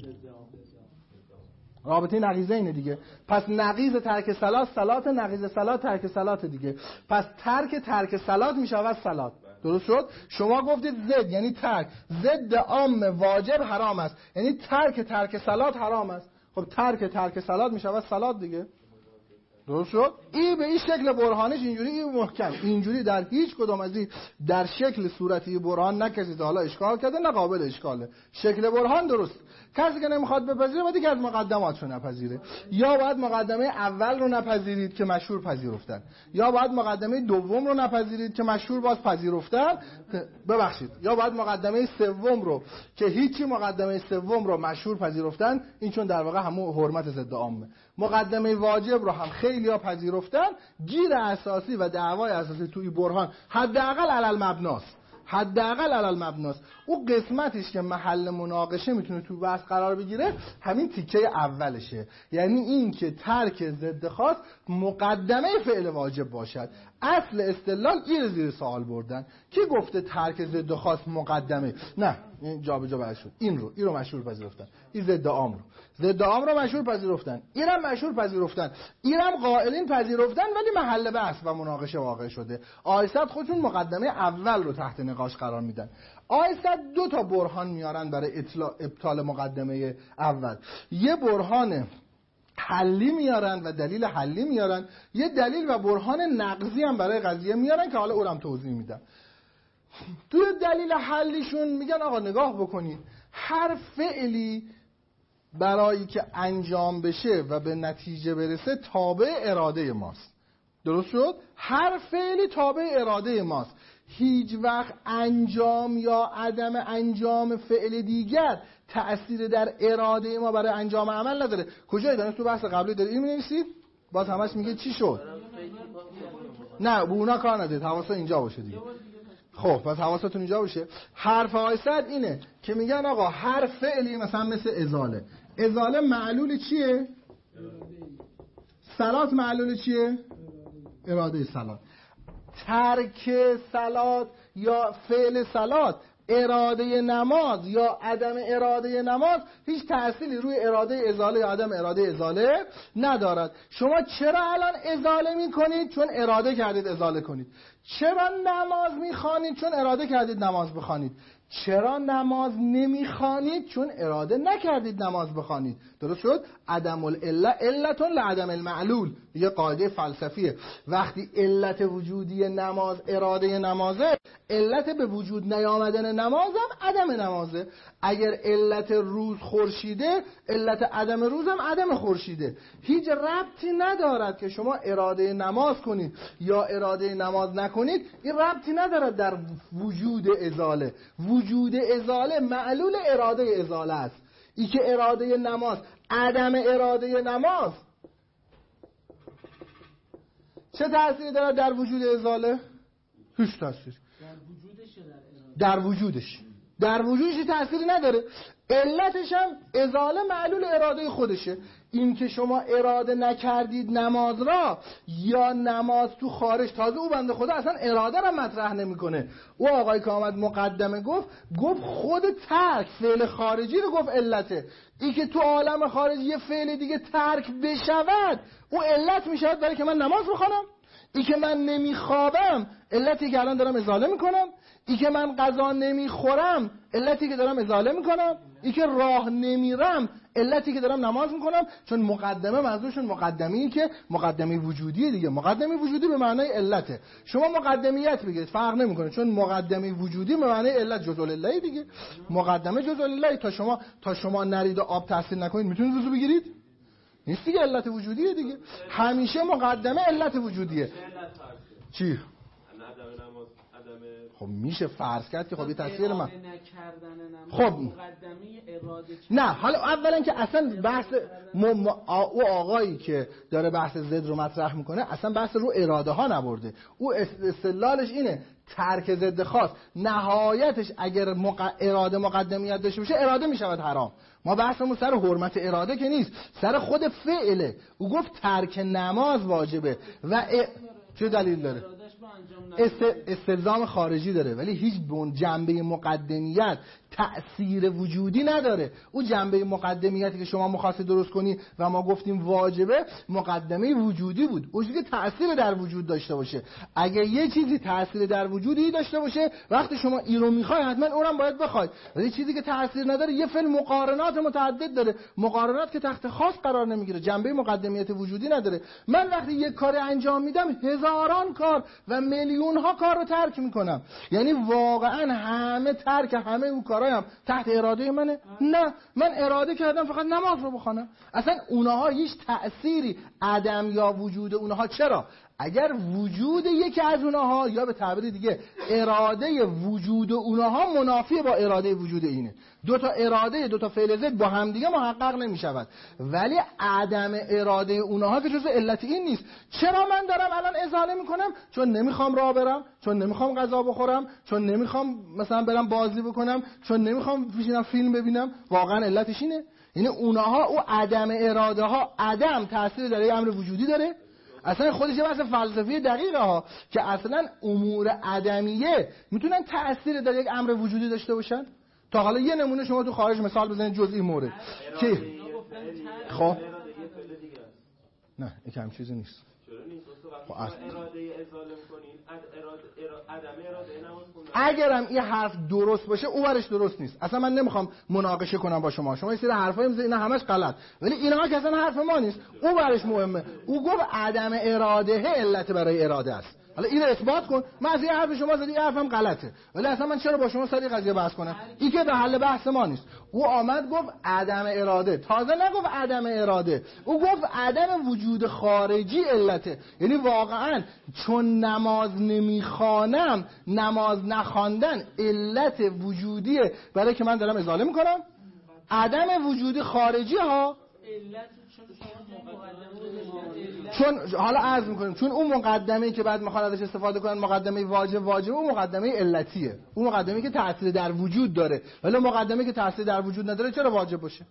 رابطه نقیضه اینه دیگه. پس نقیض ترک صلات صلات، نقیض صلات ترک صلات دیگه. پس ترک ترک صلات میشود صلات. درست شد؟ شما گفتید زد یعنی ترک، ضد عام واجب حرام است، یعنی ترک ترک صلات حرام است. خب ترک ترک صلات میشود صلات دیگه. درست شد؟ این به این شکل برهانش اینجوری، این محکم اینجوری در هیچ کدوم از این در شکل صورتی برهان نکشید حالا اشکال کرده نه قابل اشکاله. شکل برهان درست. کسی که نمیخواد بپذیره باید که از مقدماتشو نپذیره. یا باید مقدمه اول رو نپذیرید که مشهور پذیرفتن، یا باید مقدمه دوم رو نپذیرید که مشهور باز پذیرفتن، ببخشید، یا باید مقدمه سوم رو که هیچی مقدمه سوم رو مشهور پذیرفتن، این چون در واقع همون حرمت ضد عامه. مقدمه واجب رو هم خیلی‌ها پذیرفتن. گیر اساسی و دعوای اساسی توی برهان حداقل علل مبناست، حداقل علل مبناست. او قسمتیش که محل مناقشه میتونه تو بحث قرار بگیره همین تیکه اولشه، یعنی این که ترک ضد خاص مقدمه فعل واجب باشد. اصل استدلال این زیر سوال بردن. کی گفته ترک ضد خاص مقدمه؟ نه این جا به جا بحث شد. این رو این رو مشهور پذیرفتن، این ضد عام رو ضد عام رو مشهور پذیرفتن، اینم مشهور پذیرفتن، اینم قائلین پذیرفتن، ولی محل بحث و مناقشه واقع شده. آیسد خودشون مقدمه اول رو تحت نقاش قرار میدن. آیسد دو تا برهان میارن برای ابطال مقدمه اول. یه برهان حلی میارن و دلیل حلی میارن، یه دلیل و برهان نقضی هم برای قضیه میارن که حالا اونم توضیح میدم. توی دلیل حلیشون میگن آقا نگاه بکنید، هر فعلی برای که انجام بشه و به نتیجه برسه تابع اراده ماست. درست شد؟ هر فعلی تابع اراده ماست. هیچ وقت انجام یا عدم انجام فعل دیگر تأثیر در اراده ما برای انجام عمل نداره. کجای دانش تو بحث قبلی داره این می‌نویسید؟ باز همش میگه چی شد؟ نه به اونا کار ندید، حواستون اینجا باشه دیگه. خب پس حواستون اینجا باشه. حرف های صد اینه که میگن آقا هر فعلی مثلا مثل ازاله، ازاله معلول چیه؟ صلات معلول چیه؟ اراده صلات. ترک صلات یا فعل صلات، اراده نماز یا عدم اراده نماز هیچ تأثیری روی اراده ازاله یا عدم اراده ازاله ندارد. شما چرا الان ازاله میکنید؟ چون اراده کردید ازاله کنید. چرا نماز میخوانید؟ چون اراده کردید نماز بخوانید. چرا نماز نمیخوانید؟ چون اراده نکردید نماز بخوانید. درست شد؟ عدم العله علتون لعدم المعلول، یه قاعده فلسفیه. وقتی علت وجودی نماز اراده نمازه، علت به وجود نیامدن نمازم عدم نمازه. اگر علت روز خورشیده، علت عدم روزم عدم خورشیده. هیچ ربطی ندارد که شما اراده نماز کنید یا اراده نماز نکنید، این ربطی ندارد در وجود ازاله. وجود ازاله معلول اراده ازاله است. ای که اراده نماز عدم اراده نماز چه تأثیری دارد در وجود ازاله؟ هیچ تأثیر. در وجودش در وجودش تأثیری نداره. علتش هم ازاله معلول اراده خودشه. این که شما اراده نکردید نماز را یا نماز تو خارج، تازه او بنده خدا اصلا اراده را مطرح نمیکنه. او آقای که آمد مقدمه گفت گفت خود ترک فعل خارجی رو گفت علته. این که تو عالم خارجی یه فعل دیگه ترک بشود او علت میشود برای که من نماز بخوانم. این که من نمیخوابم علتی که الان دارم ازاله میکنم. این که من غذا نمیخورم علتی که دارم ازاله میکنم. این که راه نمیرم علتی که دارم نماز میکنم. چون مقدمه منظورشون مقدمه‌ای که مقدمه وجودی دیگه. مقدمه وجودی به معنای علته. شما مقدمیت بگید فرق نمیکنه، چون مقدمه وجودی به معنای علت جزء الله دیگه. مقدمه جزء الله. تا شما تا شما نرید و آب تحصیل نکنید میتونید وضو بگیرید؟ نیست دیگه، علت وجودیه دیگه. همیشه مقدمه علت وجودیه. چی؟ خب میشه فرض کرد که خب یه تاثیر من خب نه حالا اولا که اصلا بحث م... او آقایی که داره بحث ضد رو مطرح میکنه اصلا بحث رو اراده ها نبرده. او استدلالش اینه ترک ضد خاص نهایتش اگر مق... اراده مقدمیت داشته باشه اراده میشود حرام. ما بحثمون سر حرمت اراده که نیست، سر خود فعله. او گفت ترک نماز واجبه و ا... چه دلیل داره؟ است... استلزام خارجی داره ولی هیچ جنبه مقدمیت تأثیر وجودی نداره. او جنبه مقدمیتی که شما مخواستید درست کنی و ما گفتیم واجبه مقدمه وجودی بود. اون چیزی که تأثیر در وجود داشته باشه. اگه یه چیزی تأثیر در وجودی داشته باشه وقتی شما این رو میخوای حتما اونم باید بخوای. ولی چیزی که تأثیر نداره یه فعل مقارنات متعدد داره. مقارنات که تحت خاص قرار نمیگیره، جنبه مقدمیت وجودی نداره. من وقتی یک کار انجام میدم هزاران کار و میلیون ها کار رو ترک میکنم. یعنی واقعا همه ترک همه اون کارایم تحت اراده منه؟ نه، من اراده کردم فقط نماز رو بخوانم. اصلا اونها هیچ تأثیری عدم یا وجود اونها. چرا؟ اگر وجود یکی از اونها یا به تعبیر دیگه اراده وجود اونها منافی با اراده وجود اینه، دو تا اراده دو تا فعل ضد با هم دیگه محقق نمی شود. ولی عدم اراده اونها که جزء علت این نیست. چرا من دارم الان ازاله میکنم؟ چون نمیخوام راه برم، چون نمیخوام غذا بخورم، چون نمیخوام مثلا برم بازی بکنم، چون نمیخوام بشینم فیلم ببینم. واقعا علتش اینه. یعنی اونها او عدم اراده ها عدم تاثیر در امر وجودی داره. اصلا خودش یه بحث فلسفی دقیقه ها که اصلا امور عدمیه میتونن تأثیر در یک امر وجودی داشته باشن. تا حالا یه نمونه شما تو خارج مثال بزنید جزئی مورد که خب نه این که هم چیزی نیست. خب اراده ازاله می‌کنین عدم اراده نماز خوندن اگرم این حرف درست باشه او برش درست نیست. اصلا من نمیخوام مناقشه کنم با شما. شما یه سری حرفایی میزنید اینا همش غلط ولی اینا که اصلا حرف ما نیست. او برش مهمه. او گفت عدم اراده علت برای اراده است. حالا اینو اثبات کن. من از این حرف شما زدی حرفم غلطه، ولی اصلا من چرا با شما سر قضیه بحث کنم؟ این که به حل بحث ما نیست. او آمد گفت عدم اراده، تازه نگفت عدم اراده، او گفت عدم وجود خارجی علته. یعنی واقعا چون نماز نمیخوانم، نماز نخواندن علت وجودیه برای که من دارم ازاله میکنم. عدم وجود خارجی ها چون حالا عرض میکنیم چون اون مقدمه‌ای که بعد میخوان ازش استفاده کنن مقدمه واجب واجب اون مقدمه علتیه، اون مقدمه‌ای که تأثیر در وجود داره، ولی مقدمه‌ای که تأثیر در وجود نداره چرا واجب باشه؟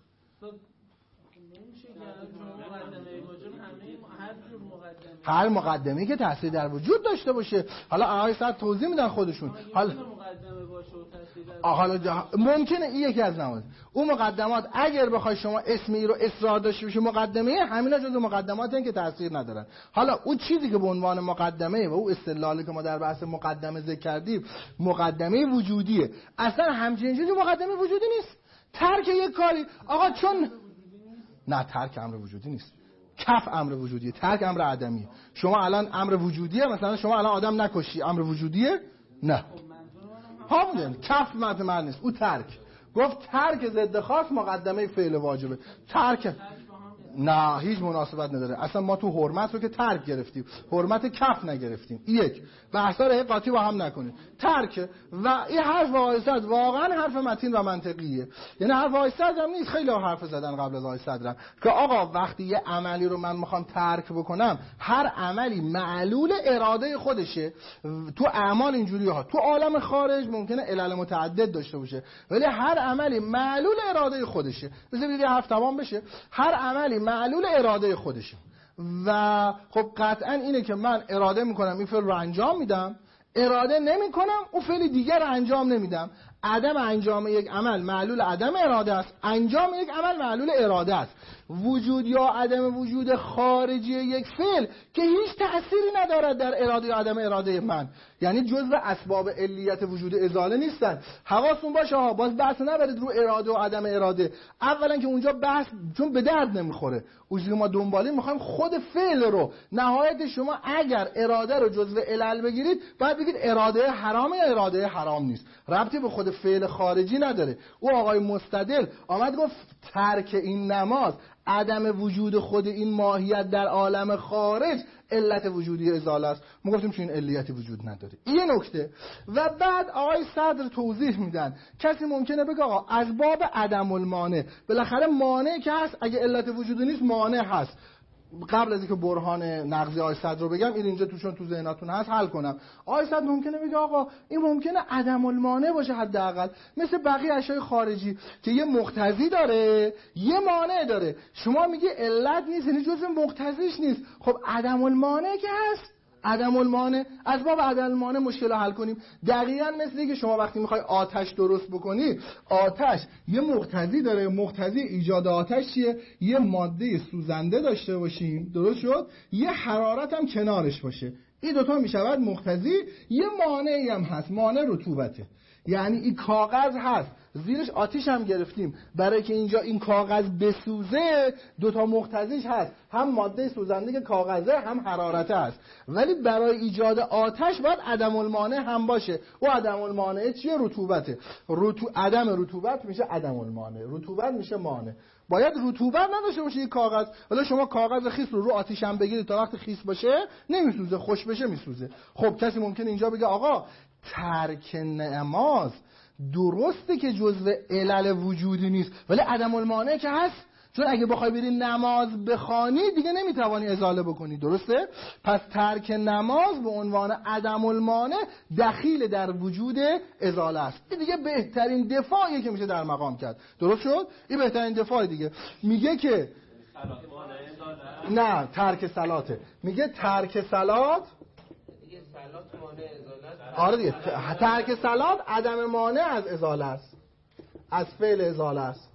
هر مقدمه‌ای که تأثیر در وجود داشته باشه. حالا آقای صاحب توضیح میدن خودشون. حالا حالا ممکنه این یکی از نماز اون مقدمات اگر بخوای شما اسمی رو اصرار داشته باشی مقدمه، همینا جزو مقدمات هستن که تأثیر ندارن. حالا اون چیزی که به عنوان مقدمه و اون استدلالی که ما در بحث مقدمه ذکر کردیم مقدمه وجودیه، اصلا همچین چیزی مقدمه وجودی نیست. ترک یک کاری آقا چون نه ترک امر وجودی نیست، کف امر وجودیه، ترک امر عدمیه. شما الان امر وجودیه، مثلا شما الان آدم نکشی امر وجودیه؟ نه همونه کف معنی من نیست، او ترک. گفت ترک ضد خاص مقدمه فعل واجبه. ترک نه هیچ مناسبت نداره. اصلا ما تو حرمت رو که ترک گرفتیم، حرمت کف نگرفتیم. یک بحثا رو قاطی با هم نکنید. ترک و این حرف وایساد واقعا حرف متین و منطقیه. یعنی حرف وایساد هم نیست، خیلی حرف زدن قبل از وایسادرم که آقا وقتی یه عملی رو من میخوام ترک بکنم، هر عملی معلول اراده خودشه. تو اعمال اینجوریه ها، تو عالم خارج ممکنه علل متعدد داشته باشه، ولی هر عملی معلول اراده خودشه. بذارید یه حرف تمام بشه. هر عملی معلول اراده خودشه و خب قطعا اینه که من اراده میکنم این فعل رو انجام میدم، اراده نمیکنم اون فعل دیگر رو انجام نمیدم. عدم انجام یک عمل معلول عدم اراده است، انجام یک عمل معلول اراده است. وجود یا عدم وجود خارجی یک فعل که هیچ تأثیری ندارد در اراده یا عدم اراده من، یعنی جزء اسباب علیت وجود ازاله نیستن. حواستون باشه ها، باز بحث نبرید رو اراده و عدم اراده. اولا که اونجا بحث چون به درد نمیخوره، اون ما دنبالی میخوایم خود فعل رو. نهایت شما اگر اراده رو جزء علل بگیرید باید بگید اراده حرامه یا اراده حرام نیست، ربطی به خود فعل خارجی نداره. او آقای مستدل آمد گفت ترک این نماز عدم وجود خود این ماهیت در عالم خارج علت وجودی ازاله است. ما گفتیم چون این علیتی وجود نداره. این نکته. و بعد آقای صدر توضیح میدن کسی ممکنه بگه آقا از باب عدم المانع، بالاخره مانع که هست، اگه علت وجودی نیست مانع هست. قبل از اینکه برهان نقضی آقای صدر رو بگم این اینجا توشون تو ذهناتون هست حل کنم. آقای صدر ممکنه بگه آقا این ممکنه عدم المانع باشه، حداقل مثل بقیه اشیاء خارجی که یه مقتضی داره یه مانع داره. شما میگه علت نیست یعنی جزء مقتضیش نیست. خب عدم المانع که هست، عدم المانع از باب عدم المانع مشکل حل کنیم. دقیقاً مثل اینکه شما وقتی میخوای آتش درست بکنی، آتش یه مقتضی داره، مقتضی ایجاد آتش چیه؟ یه ماده سوزنده داشته باشیم، درست شد؟ یه حرارت هم کنارش باشه. این دوتا میشود مقتضی. یه مانعی هم هست، مانع رطوبته. یعنی این کاغذ هست زیرش آتیش هم گرفتیم، برای که اینجا این کاغذ بسوزه دوتا مقتضیش هست، هم ماده سوزنده که کاغذه هم حرارته هست، ولی برای ایجاد آتش باید عدم المانع هم باشه. و عدم المانع چیه؟ رطوبته. رطو... عدم رطوبت میشه عدم المانع، رطوبت میشه مانع. باید رطوبت نداشته باشه این کاغذ. ولی شما کاغذ خیس رو رو آتیش هم بگیرید تا وقت خیس باشه نمیسوزه، خوش بشه میسوزه. خب کسی ممکنه اینجا بگه آقا ترک نماز درسته که جزء علل وجودی نیست، ولی عدم المانع که هست، چون اگه بخوای بری نماز بخوانی دیگه نمیتوانی ازاله بکنی، درسته؟ پس ترک نماز به عنوان عدم المانع دخیل در وجود ازاله است. این دیگه بهترین دفاعیه که میشه در مقام کرد، درست شد؟ این بهترین دفاع دیگه. میگه که نه ترک صلاته، میگه ترک صلات آره دیگه، ترک صلات عدم مانع از ازاله است، از فعل ازاله است.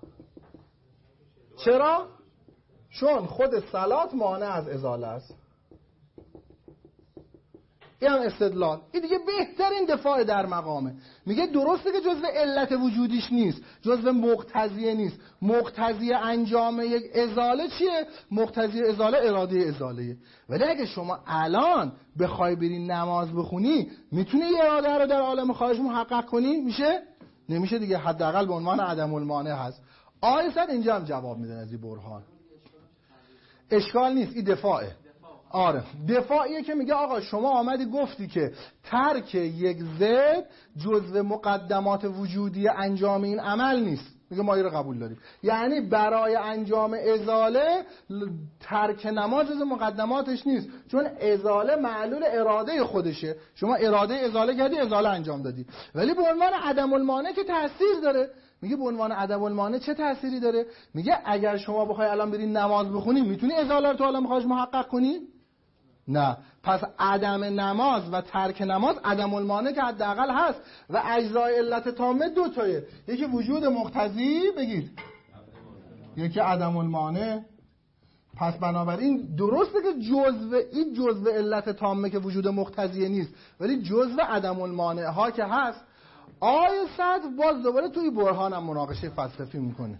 چرا؟ چون خود صلات مانع از ازاله است. این هم استدلال. این دیگه بهترین دفاع در مقامه. میگه درسته که جزء علت وجودیش نیست، جزء مقتضیه نیست. مقتضی انجام یک ازاله چیه؟ مقتضی ازاله اراده ازاله. ولی اگه شما الان بخوای بری نماز بخونی، میتونی یه اراده رو در عالم خارج محقق کنی؟ میشه؟ نمیشه دیگه. حداقل به عنوان عدم المانع هست. آقای صد اینجا هم جواب میدن از این برهان. اشکال نیست، این دفاعه. آره، دفاعیه که میگه آقا شما آمدی گفتی که ترک یک ضد جزء مقدمات وجودی انجام این عمل نیست. میگه ما این رو قبول داریم. یعنی برای انجام ازاله ترک نماز جزء مقدماتش نیست، چون ازاله معلول اراده خودشه. شما اراده ازاله کردی، ازاله انجام دادی. ولی به عنوان عدم المانع که تأثیر داره. میگه به عنوان عدم المانع چه تأثیری داره؟ میگه اگر شما بخوای الان بری نماز بخونی، میتونی ازاله رو تو عالم خارج محقق کنی؟ نه. پس عدم نماز و ترک نماز عدم المانع که حداقل هست و اجزای علت تامه دو تایه. یکی وجود مقتضی بگید، یکی عدم المانع. پس بنابراین درسته که جزء این جزء علت تامه که وجود مقتضی نیست، ولی جزء عدم المانع ها که هست. آیه صدر باز دوباره توی برهان هم مناقشه فلسفی میکنه.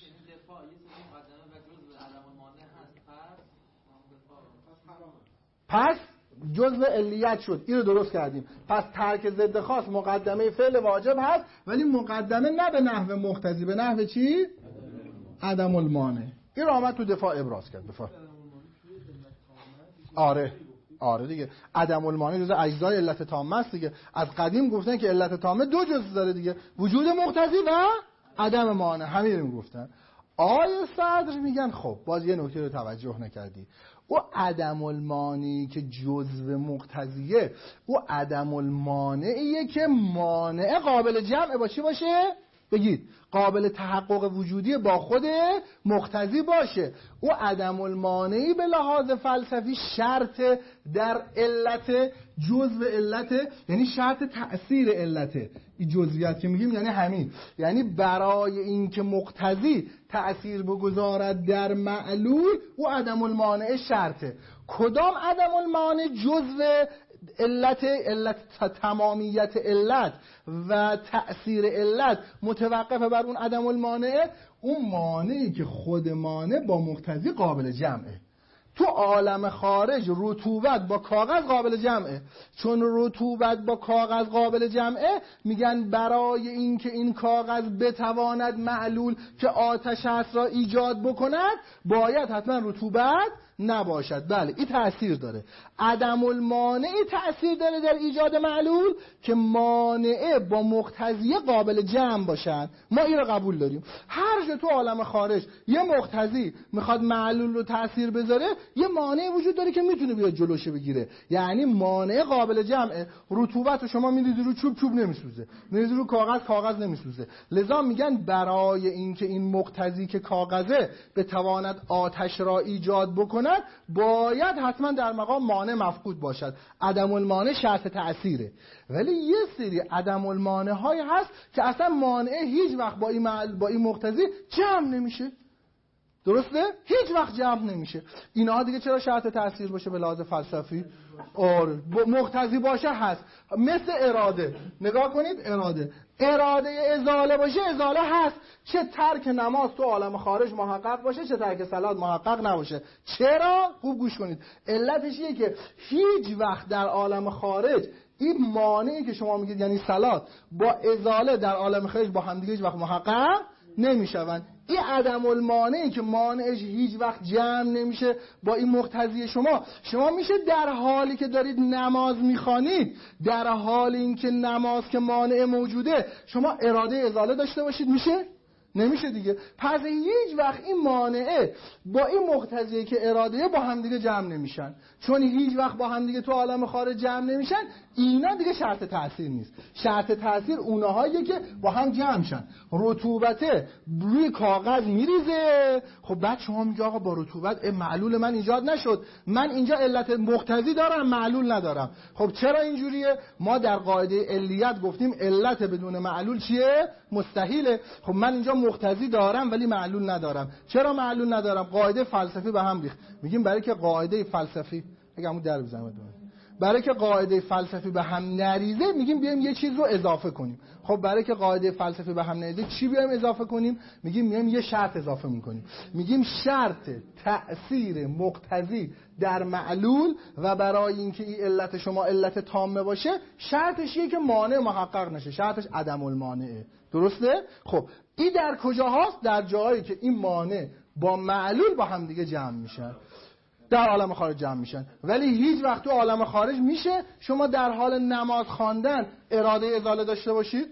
پس جزء علیت شد، این رو درست کردیم. پس ترک ضد خاص مقدمه فعل واجب هست، ولی مقدمه نه به نحو مقتضی، به نحو چی؟ عدم المانع. این رو آمد تو دفاع ابراز کرد. دفاع آره آره دیگه، عدم المانع جزء اجزای علت تامه است دیگه. از قدیم گفتن که علت تامه دو جزء داره دیگه، وجود مقتضی و عدم مانع. همین رو میگفتن. آیه صدر میگن خب باز یه نکته رو توجه نکردی. او عدم المانعی که جزء مقتضیه، او عدم المانعیه که مانع قابل جمع با چی باشه؟ بگید قابل تحقق وجودی با خود مقتضی باشه. او عدم المانعی به لحاظ فلسفی شرط در علت، جزء علت، یعنی شرط تأثیر علته. این جزئیات که میگیم یعنی همین، یعنی برای اینکه مقتضی تأثیر بگذارد در معلول، او عدم المانع شرطه. کدام عدم المانع؟ جزء علت، علت تمامیت علت و تأثیر علت متوقف بر اون عدم المانع. اون مانعی که خود مانع با مقتضی قابل جمعه. تو عالم خارج رطوبت با کاغذ قابل جمعه. چون رطوبت با کاغذ قابل جمعه، میگن برای اینکه این کاغذ بتواند معلول که آتش است را ایجاد بکند، باید حتما رطوبت نباشد. بله این تأثیر داره. عدم المانع تأثیر داره در ایجاد معلول که مانع با مقتضی قابل جمع باشن. ما این رو قبول داریم. هر جا تو عالم خارج یه مقتضی میخواد معلول رو تأثیر بذاره، یه مانع وجود داره که میتونه بیاد جلوشه بگیره. یعنی مانع قابل جمعه. رطوبت رو شما میدید رو چوب، چوب نمیسوزه. میدید رو کاغذ، کاغذ نمیسوزه. لذا میگن برای اینکه این مقتضی که کاغذه بتواند آتش را ایجاد بکنه، باید حتما در مقام مانع مفقود باشد. عدم المانع شرط تأثیره. ولی یه سری عدم المانع های هست که اصلا مانع هیچ وقت با این معل... با این مقتضی جمع نمیشه. درسته؟ هیچ وقت جمع نمیشه. اینا دیگه چرا شرط تأثیر باشه به لحاظ فلسفی؟ آره مقتضی باشه هست. مثل اراده، نگاه کنید اراده اراده ازاله باشه، ازاله هست. چه ترک نماز تو عالم خارج محقق باشه، چه ترک صلات محقق نباشه. چرا؟ خوب گوش کنید. علتش اینه که هیچ وقت در عالم خارج این مانعی که شما میگید یعنی صلات با ازاله در عالم خارج با هم دیگه هیچ وقت محقق نمیشون. این عدم المانعی که مانعش هیچ وقت جمع نمیشه با این مقتضی شما، شما میشه در حالی که دارید نماز میخوانید، در حال اینکه نماز که مانع موجوده، شما اراده ازاله داشته باشید؟ میشه؟ نمیشه دیگه. پس هیچ وقت این مانعه با این مقتضیه که اراده با هم دیگه جمع نمیشن. چون هیچ وقت با هم دیگه تو عالم خارج جمع نمیشن، اینا دیگه شرط تأثیر نیست. شرط تأثیر اونهاییه که با هم جمع شن. رطوبته روی کاغذ میریزه، خب بعد شما میگه آقا با رطوبت معلول من ایجاد نشد، من اینجا علت مقتضی دارم معلول ندارم. خب چرا اینجوریه؟ ما در قاعده علیت گفتیم علت بدون معلول چیه؟ مستحیله. خب من اینجا مقتضی دارم ولی معلول ندارم. چرا معلول ندارم؟ قاعده فلسفی به هم ریخت. میگیم برای که قاعده فلسفی، اگه همون در بزنم برای که قاعده فلسفی به هم نریزه میگیم بیایم یه چیز رو اضافه کنیم. خب برای که قاعده فلسفی به هم نریزه چی بیایم اضافه کنیم؟ میگیم میایم یه شرط اضافه میکنیم، میگیم شرط تأثیر مقتضی در معلول و برای اینکه این علت شما علت تامه باشه شرطش اینه که مانع محقق نشه، شرطش عدم المانعه. درسته؟ خب این در کجا هست؟ در جایی که این مانع با معلول با هم دیگه جمع میشن، در عالم خارج جمع میشن. ولی هیچ وقت تو عالم خارج میشه شما در حال نماز خواندن اراده ازاله داشته باشید؟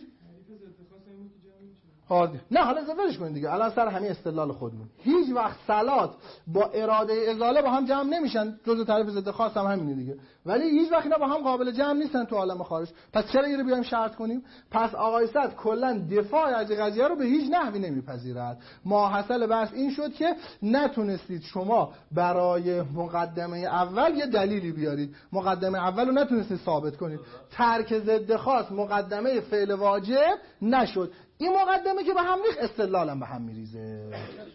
حاضر. نه حالا زفرش کنید دیگه، الان سر همین استدلال خودمون هیچ وقت صلات با اراده ازاله با هم جمع نمیشن، جزء تعریف ضد خاص هم همینه دیگه. ولی هیچ وقت اینا با هم قابل جمع نیستن تو عالم خارج. پس چرا اینو بیایم شرط کنیم؟ پس آقای صد کلا دفاع از قضیه رو به هیچ نحوی نمیپذیرد. ماحصل بحث این شد که نتونستید شما برای مقدمه اول یه دلیلی بیارید، مقدمه اول رو نتونستید ثابت کنید. ترک ضد خاص مقدمه فعل واجب نشد. این مقدمه که به هم ریخت استدلالم به هم میریزه.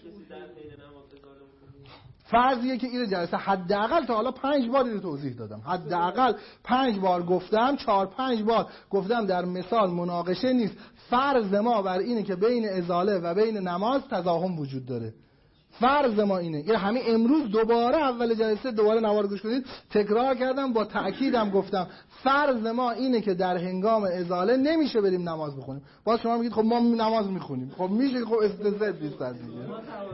فرضیه که این جلسه حداقل تا حالا پنج بار اینو توضیح دادم، حداقل پنج بار گفتم، چهار پنج بار گفتم در مثال مناقشه نیست. فرض ما بر اینه که بین ازاله و بین نماز تضاهم وجود داره. فرض ما اینه. این همین امروز دوباره اول جلسه دوباره نوار گوش کنید تکرار کردم، با تأکیدم گفتم فرض ما اینه که در هنگام ازاله نمیشه بریم نماز بخونیم. باز شما میگید خب ما نماز میخونیم. خب میشه، خب استثناء نیست دیگه.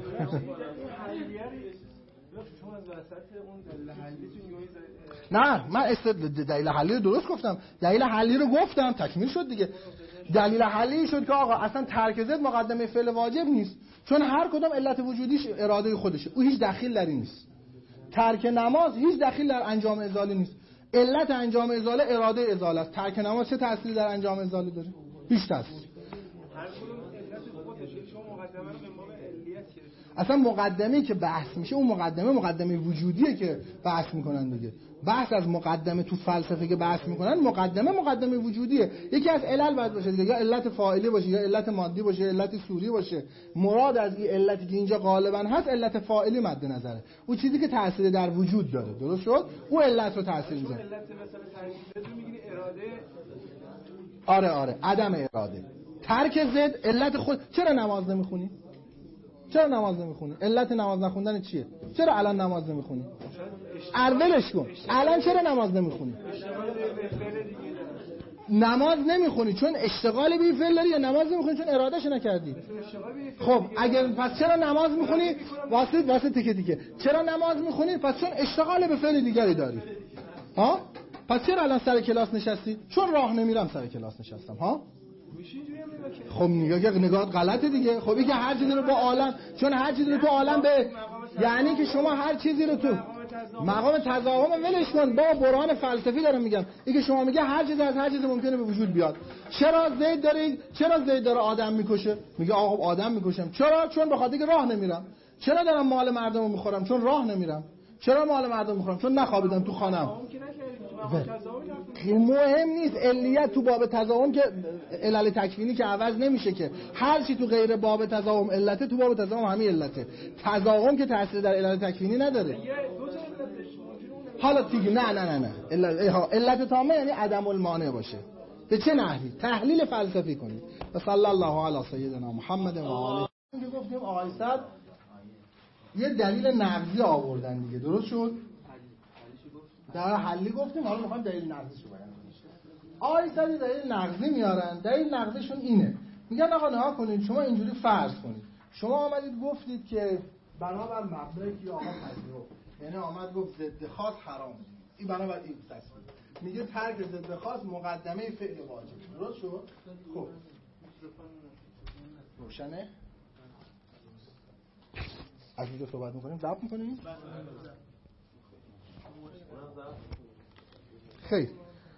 نه من استدلال دلیل حلی رو درست گفتم، دلیل حلی رو گفتم تکمیل شد دیگه. دلیل حلی شد که آقا اصلا ترک ضد مقدمه فعل واجب نیست، چون هر کدوم علت وجودیش اراده خودشه، او هیچ دخیل در این نیست. ترک نماز هیچ دخیل در انجام ازاله نیست، علت انجام ازاله اراده ازاله است. ترک نماز چه تأثیری در انجام ازاله داره؟ هیچ تأثیری. اصلا مقدمه‌ای که بحث میشه اون مقدمه مقدمه وجودیه که بحث میکنن دیگه. بحث از مقدمه تو فلسفه که بحث میکنن مقدمه مقدمه وجودیه. یکی از علل باید باشه دیگه، یا علت فاعلی باشه یا علت مادی باشه یا علت صوری باشه. مراد از این علتی که اینجا غالبا هست علت فاعلی مد نظره، اون چیزی که تاثیر در وجود داره. درست شد؟ اون علت رو تاثیر میذاره. علت مثلا ترک میگین اراده. آره آره عدم اراده. ترک ضد علت خود. چرا نماز نمیخونی؟ چرا نماز نمیخونی؟ علت نماز نخوندن چیه؟ چرا الان نماز نمیخونی؟ اولش کن. الان چرا نماز نمیخونی؟ نماز نمیخونی چون اشتغال به فعل داری یا نماز نمیخونی چون ارادهش نکردی؟ خب اگر پس چرا نماز میخونی؟ واسه واسه تیکه تیکه. چرا نماز میخونی؟ پس چون اشتغال به فعل دیگری داری. ها؟ پس چرا الان سر کلاس نشستی؟ چون راه نمیرم سر کلاس نشستم. ها؟ خب نگاه که نگاهت غلطه دیگه. خب این که هر چیزی رو با عالم، چون هر چیزی رو تو عالم به، یعنی که شما هر چیزی رو تو مقام تضاهم ولش کن. با برهان فلسفی دارم میگم. این که شما میگه هر چیز از هر چیز ممکنه به وجود بیاد. چرا زید داره چرا زید داره آدم میکشه؟ میگه آقا آدم میکشم. چرا؟ چون به خاطر که راه نمیرم. چرا دارم مال مردمو میخورم؟ چون راه نمیرم. چرا مال مردم میخورم؟ چون نخوابیدم تو خانم. مهم نیست علیت تو باب تضاهم که علل تکوینی که عوض نمیشه که. هر چی تو غیر باب تضاهم علته تو باب تضاهم همین علته. تضاهم که تاثیر در علل تکوینی نداره. حالا دیگه نه نه نه نه علت تامه یعنی عدم المانع باشه. به چه نحوی؟ تحلیل فلسفی کنید. و صلی الله علی سیدنا محمد و آله. که گفتیم آقای صد یه دلیل نقضی آوردن دیگه. درست شد؟ در حلی گفتیم، حالا میخوایم دلیل نقضیش رو بیان کنیم. آقای صد دلیل نقضی میارن. دلیل نقضیشون اینه، میگن آقا نگاه کنید شما اینجوری فرض کنید شما آمدید گفتید که بنابر مبدأی که آقا پذیرفت، یعنی آمد گفت ضد خاص حرام، این بنابر این تصمیم میگه ترک ضد خاص مقدمه فعل واجب. درست شد؟ خب روشنه؟ از اینجا صحبت میکنیم، ضبط میکنیم؟ خیلی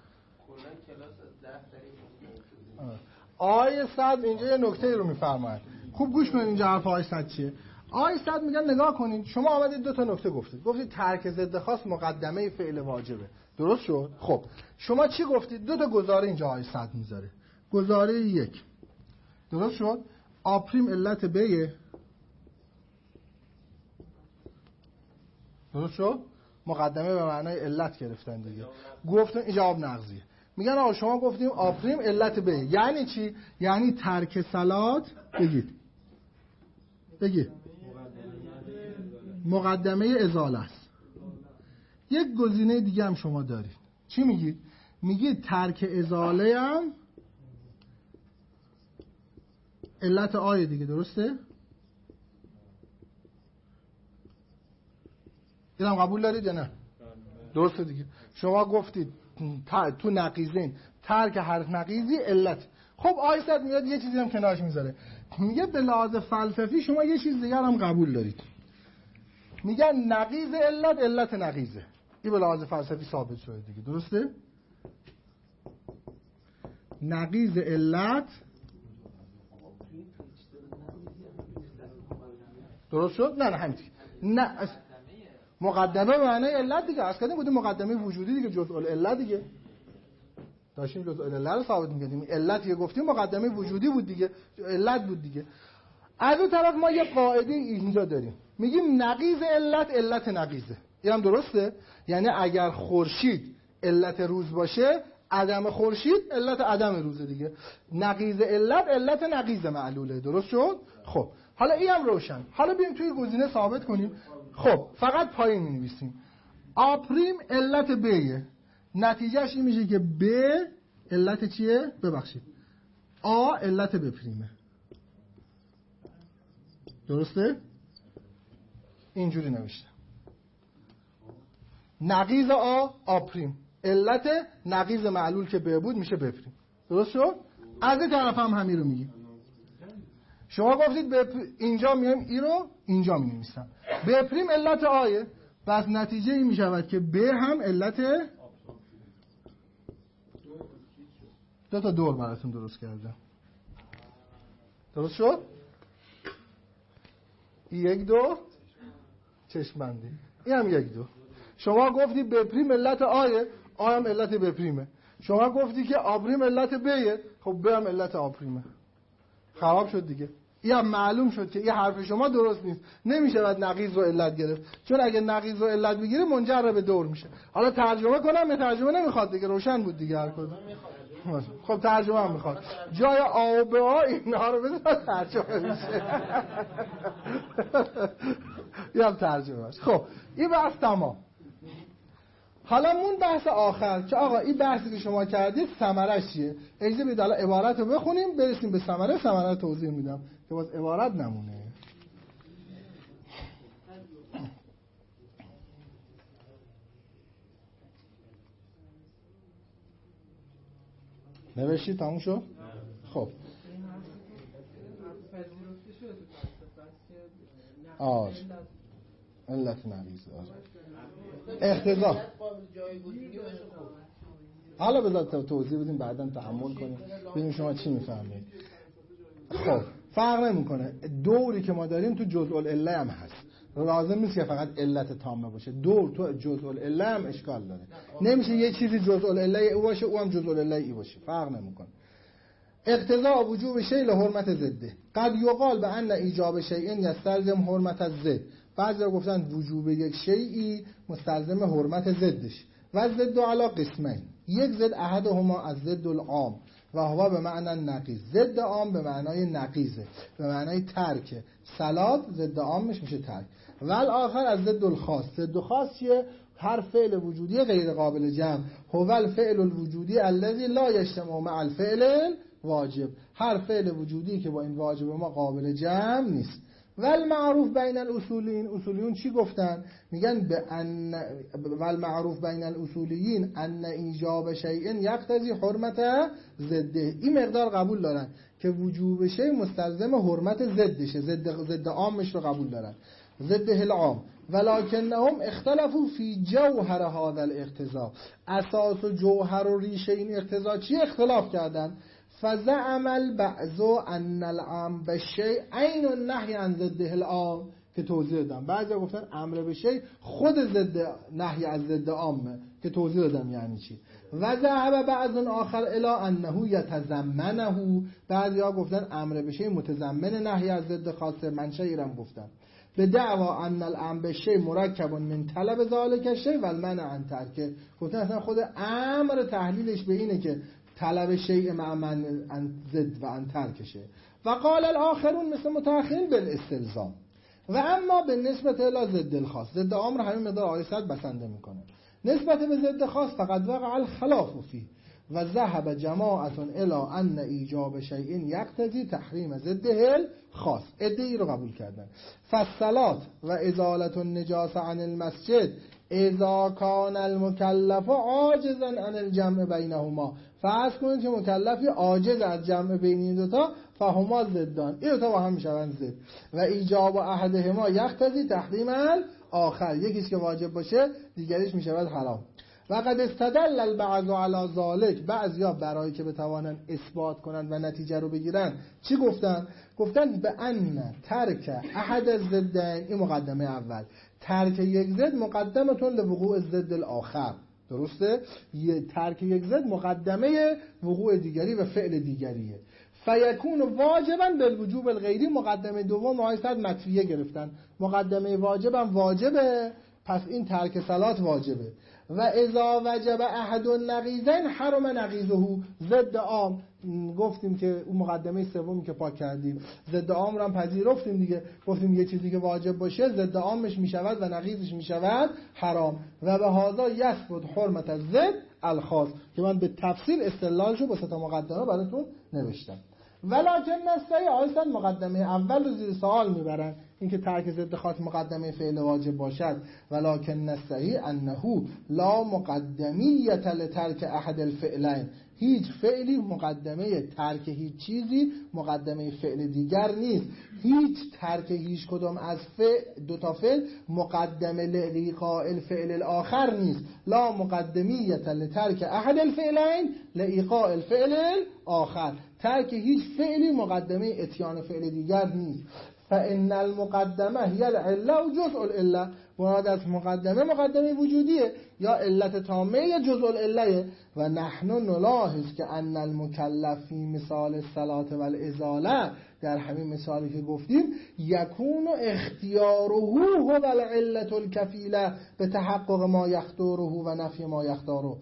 آقای صد اینجا یه نکته رو میفرماید. خوب گوش کنید اینجا حرف آقای صد چیه. آقای صد میگن نگاه کنید شما آمدید دو تا نکته گفتید. گفتید ترک ضد خاص مقدمه فعل واجبه. درست شد؟ خب شما چی گفتید؟ دو تا گزاره اینجا آقای صد میذاره. گزاره یک، درست شد؟ آ پریم علت بیه. درست شد؟ مقدمه به معنای علت گرفتن دیگه. گفتن جواب نقضیه. میگن آقا شما گفتیم آ پریم علت ب، یعنی چی؟ یعنی ترک صلات. بگید بگید مقدمه ازاله است. یک گزینه دیگه هم شما دارید. چی میگید؟ میگید ترک ازاله هم علت آیه دیگه، درسته؟ اینم قبول دارید یا نه؟ درسته دیگه. شما گفتید تو نقیضین ترک هر نقیضی علت. خب آیه میاد یه چیزی هم کنارش میذاره، میگه به لحاظ فلسفی شما یه چیز دیگر هم قبول دارید. میگن نقیض علت علت نقیضه. این به لحاظ فلسفی ثابت شده دیگه، درسته؟ نقیض علت درست شد؟ نه نه همینطور. نه مقدمه معنی علت دیگه. از کردیم بودیم مقدمه وجودی دیگه، جزء العلت دیگه. داشتیم جزء العلت رو ثابت می‌کردیم. علت یه گفتیم مقدمه وجودی بود دیگه، علت بود دیگه. از اون طرف ما یه قاعده اینجا داریم، میگیم نقیض علت علت نقیضه. این هم درسته؟ یعنی اگر خورشید علت روز باشه، عدم خورشید علت عدم روزه دیگه. نقیض علت علت نقیض معلوله. درست شد؟ خب حالا این هم روشن. حالا بیایم توی گزینه ثابت کنیم. خب فقط پایین می‌نویسیم آ پریم علت ب'ه. نتیجهش این میشه که ب علت چیه؟ ببخشید آ علت ب پریمه. درسته؟ اینجوری نوشته. نقیض آ آ پریم، علت نقیض معلول که ب بود میشه ب پریم. درست شد؟ از این طرف هم همین رو میگیم. شما گفتید ب اینجا میایم ای رو اینجا می‌نویسم. ب پریم علت آیه، پس نتیجه این میشود که ب هم علت. دو تا دور براتون درست کردم. درست شد؟ یک دو چشم بندی، این هم یک دو. شما گفتی ب پریم علت آیه، آ هم علت ب پریمه. شما گفتی که آ پریم علت ب'ه، خب ب هم علت آ پریمه. خراب شد دیگه. این هم معلوم شد که این حرف شما درست نیست. نمیشه بعد نقیض رو علت گرفت، چون اگه نقیض رو علت بگیره منجر به دور میشه. حالا ترجمه کنم یا ترجمه نمیخواد دیگه؟ روشن بود دیگه هر کدوم. خب ترجمه هم میخواد. جای آ و ب آ اینها رو بذار ترجمه میشه. این هم ترجمه است. خب این بحث تمام. حالا مون بحث آخر که آقا این بحثی که شما کردید ثمرش چیه؟ اجازه بدید حالا عبارت رو بخونیم برسیم به ثمره. ثمره رو توضیح میدم که باز عبارت نمونه. نوشتی تموم شد؟ خب آه علت نقیض اختزا. حالا بذار توضیح بدیم بعداً تحمل کنیم ببینیم شما چی میفهمید. خب فرق نمیکنه، دوری که ما داریم تو جزء العله هم هست. لازم نیست که فقط علت تامه باشه، دور تو جزء العله هم اشکال داره. نمیشه یه چیزی جزء العله او باشه او هم جزء العله ای باشه، فرق نمیکنه. اقتضاء وجوب شیء لحرمت ضده. قد یقال به ان ایجاب شیء یستلزم حرمت الضد. بعضی گفتن وجوب یک شیئی مستلزم حرمت ضدش. و ضد علی قسمین، یک ضد احدهما از ضد العام و هو به معنی نقیض. ضد عام به معنای نقیضه، به معنای ترکه. صلات ضد عامش میشه ترک. و الاخر از ضد الخاص. ضد خاص چیه؟ هر فعل وجودی غیر قابل جمع. هو الفعل الوجودی الذی لا یجتمع مع الفعل واجب. هر فعل وجودی که با این واجب ما قابل جمع نیست. ول معروف بین الاصولیین، اصولیون چی گفتن؟ میگن به ان ول معروف بین الاصولیین ان ایجاب شیء یقتضی حرمت ضده. این مقدار قبول دارن که وجوب شیء مستلزم حرمت ضدشه، ضد ضد عامش رو قبول دارن، ضد العام. ولکنهم اختلفوا فی جوهر هذا الاقتضاء. اساس و جوهر و ریشه این اقتضا چی اختلاف کردن؟ فزعم البعض ان الامر بالشیء عین النهی عن ضده العام، که توضیح دادم. بعضیا گفتن امر به شیء خود ضد نهی از ضد عامه، که توضیح دادم یعنی چی. و ذهب بعض آخر الی انه یتضمنه. بعضیا گفتن امر به شیء متضمن نهی از ضد خاصه، منشأ ایرم گفتن. به دعوا ان الامر بالشیء مرکب من طلب ذلک الشیء و المنع عن ترکه. گفتن اصلا خود امر تحلیلش به اینه که طلب شیء مع من عن ضد و عن ترکشه. و قال الاخرون مثل متأخرین بالاستلزام. و اما به نسبت الی ضد الخاص، ضد امر همین مقدار آیه بسنده میکنه. نسبت به ضد خاص فقط وقع الخلاف فيه و ذهب جماعت الی ان ایجاب شیء یقتضی تحریم ضده الخاص. ادعی رو قبول کردن. فالصلات و ازالت النجاسه عن المسجد اذا کان المکلف عاجزا عن الجمع بینهما. فرض کنید که مکلفی عاجز از جمع بین این دوتا، فهما ضدان، این دوتا با هم میشوند ضد. و ایجاب احدهما یقتضی تحریم الاخر، یکیش که واجب باشه دیگریش میشود حرام. و قد استدل البعض علی ذلک، بعضیا برای که بتوانند اثبات کنند و نتیجه رو بگیرن چی گفتن؟ گفتن به ان ترک احد الضدین، این مقدمه اول، ترک یک ضد مقدمتون لوقوع الضد الاخر. درسته؟ یه ترک یک ضد مقدمه وقوع دیگری و فعل دیگریه. فیکون واجبا بالوجوب الغیری، مقدمه دوم آیه مطفیه گرفتن، مقدمه واجبم واجبه، پس این ترک صلات واجبه. و اذا وجب احد النقیضین حرم نقیضه، ضد عام گفتیم که اون مقدمه سومی که پاک کردیم، ضد عام رو هم پذیرفتیم دیگه، گفتیم یه چیزی که واجب باشه ضد عامش میشود و نقیضش میشود حرام. و به هذا یثبت حرمت الضد الخاص، که من به تفصیل استدلالشو با سه تا مقدمه براتون نوشتم. ولکن نستعی آیسان مقدمه اول رو زیر سوال میبرن، اینکه ترک ضد خاص مقدمه فعل واجب باشد. ولکن نستعی انه لا مقدمیت لترک احد الفعلین، هیچ فعلی مقدمه ترک هیچ چیزی مقدمه فعل دیگر نیست. هیچ ترک هیچ کدام از فعل دو تا فعل مقدمه لإیقاع الفعل الاخر نیست. لا مقدمیت لترک احد الفعلین لإیقاع الفعل الاخر، ترک هیچ فعلی مقدمه اتیان فعل دیگر نیست. فإن المقدمه هي العله و جزء العله، مراد از مقدمه مقدمه وجودیه یا علت تامه یا جزء العله. و نحن نلاحظ که ان المکلف فی مثال الصلاة والازاله، در همین مثالی که گفتیم، یکون اختیاره هو العلة الکفیله به تحقق ما یختاره و نفی ما یختاره.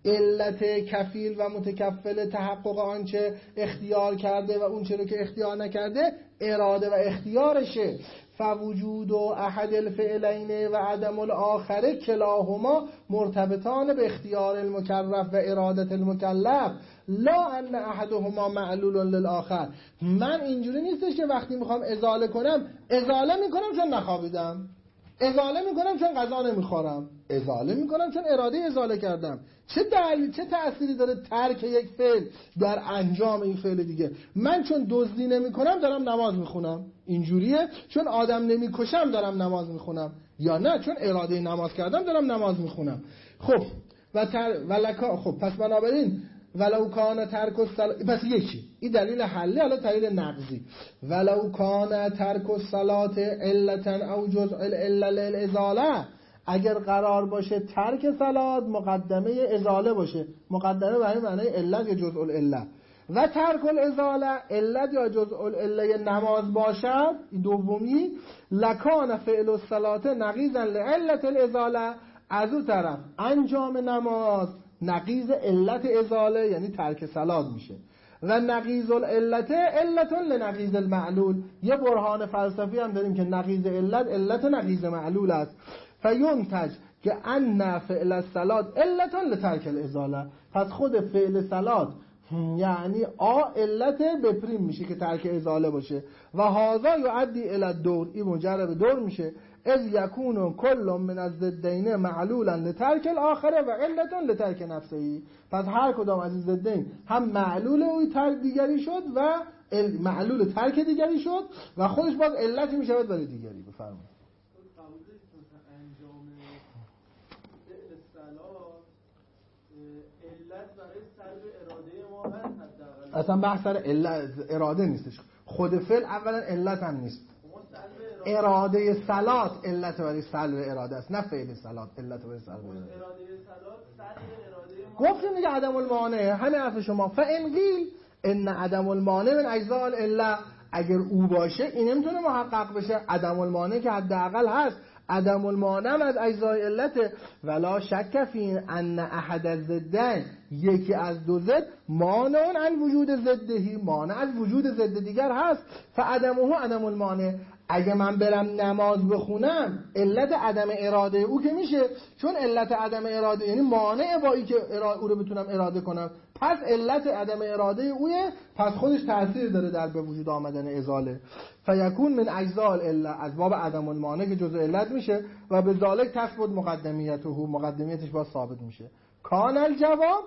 علت کفیل و متکفل تحقق آنچه اختیار کرده و اون چه رو که اختیار نکرده اراده و اختیارشه. فوجود احد الفعلین و عدم الاخر کلاهما مرتبطان به اختیار المکلف و ارادت المکلف، لا ان احدهما معلول للآخر. من اینجوری نیستش که وقتی میخوام ازاله کنم ازاله میکنم چون نخوابیدم، ازاله میکنم چون غذا نمیخورم، ازاله میکنم چون اراده ازاله کردم. چه دلیل چه تأثیری داره ترک یک فعل در انجام این فعل دیگه؟ من چون دزدی نمیکنم دارم نماز میخونم، اینجوریه؟ چون آدم نمیکشم دارم نماز میخونم، یا نه چون اراده نماز کردم دارم نماز میخونم. خب و تر ولکا، خب پس بنابراین ولو کان ترک الصلاة، پس یکی این دلیل حلی، حالا دلیل نقضی. ولو کان ترک الصلاة علتا او جزء الا للازاله، اگر قرار باشه ترک صلات مقدمه ازاله باشه، مقدمه به این معنی علت یا جزء العله، و ترک الازاله علت یا جزء العله نماز باشد، دومی، لکان فعل الصلاة نقیضا لعلت الازاله، از اون طرف انجام نماز نقیض علت ازاله یعنی ترک صلات میشه. و نقیض العلت علت لنقیض المعلول، یه برهان فلسفی هم داریم که نقیض علت علت نقیض معلول است. فینتج که ان فعل الصلات علت لترک الازاله، پس خود فعل صلات یعنی آ علت به پریم میشه که ترک ازاله باشه. و هذا یؤدی الی الدور، این مجرب دور میشه. از یکون کل من الضدین معلولا لترک الاخره و علت لترک نفسه، پس هر کدام از این ضدین هم معلول اوی ترک دیگری شد و معلول ترک دیگری شد و خودش باز علتی میشود برای دیگری. بفرمایید. اصلا بحث سر علت اراده نیستش، خود فعل اولا علت هم نیست، اراده صلات علت برای سلب اراده است، نه فعل صلات علت برای سلب اراده. گفتیم دیگه عدم المانع، همین حرف شما. فان قیل ان عدم المانع من اجزاء العله، اگر او باشه این نمیتونه محقق بشه. عدم المانع که حداقل هست، عدم المانع از اجزای علت. ولا شک فی ان احد الضدین، یکی از دو ضد، مانع عن وجود ضدهی، مانع از وجود ضد دیگر هست. فعدمه عدم المانع. اگه من برم نماز بخونم علت عدم اراده او که میشه، چون علت عدم اراده یعنی مانع با ای که او رو بتونم اراده کنم، پس علت عدم اراده اوه، پس خودش تأثیر داره در به وجود آمدن ازاله. فیکون من اجزاء العله، از باب عدم المانع که جزء علت میشه و به ذالک تثبت مقدمیته، مقدمیتش با ثابت میشه. کان الجواب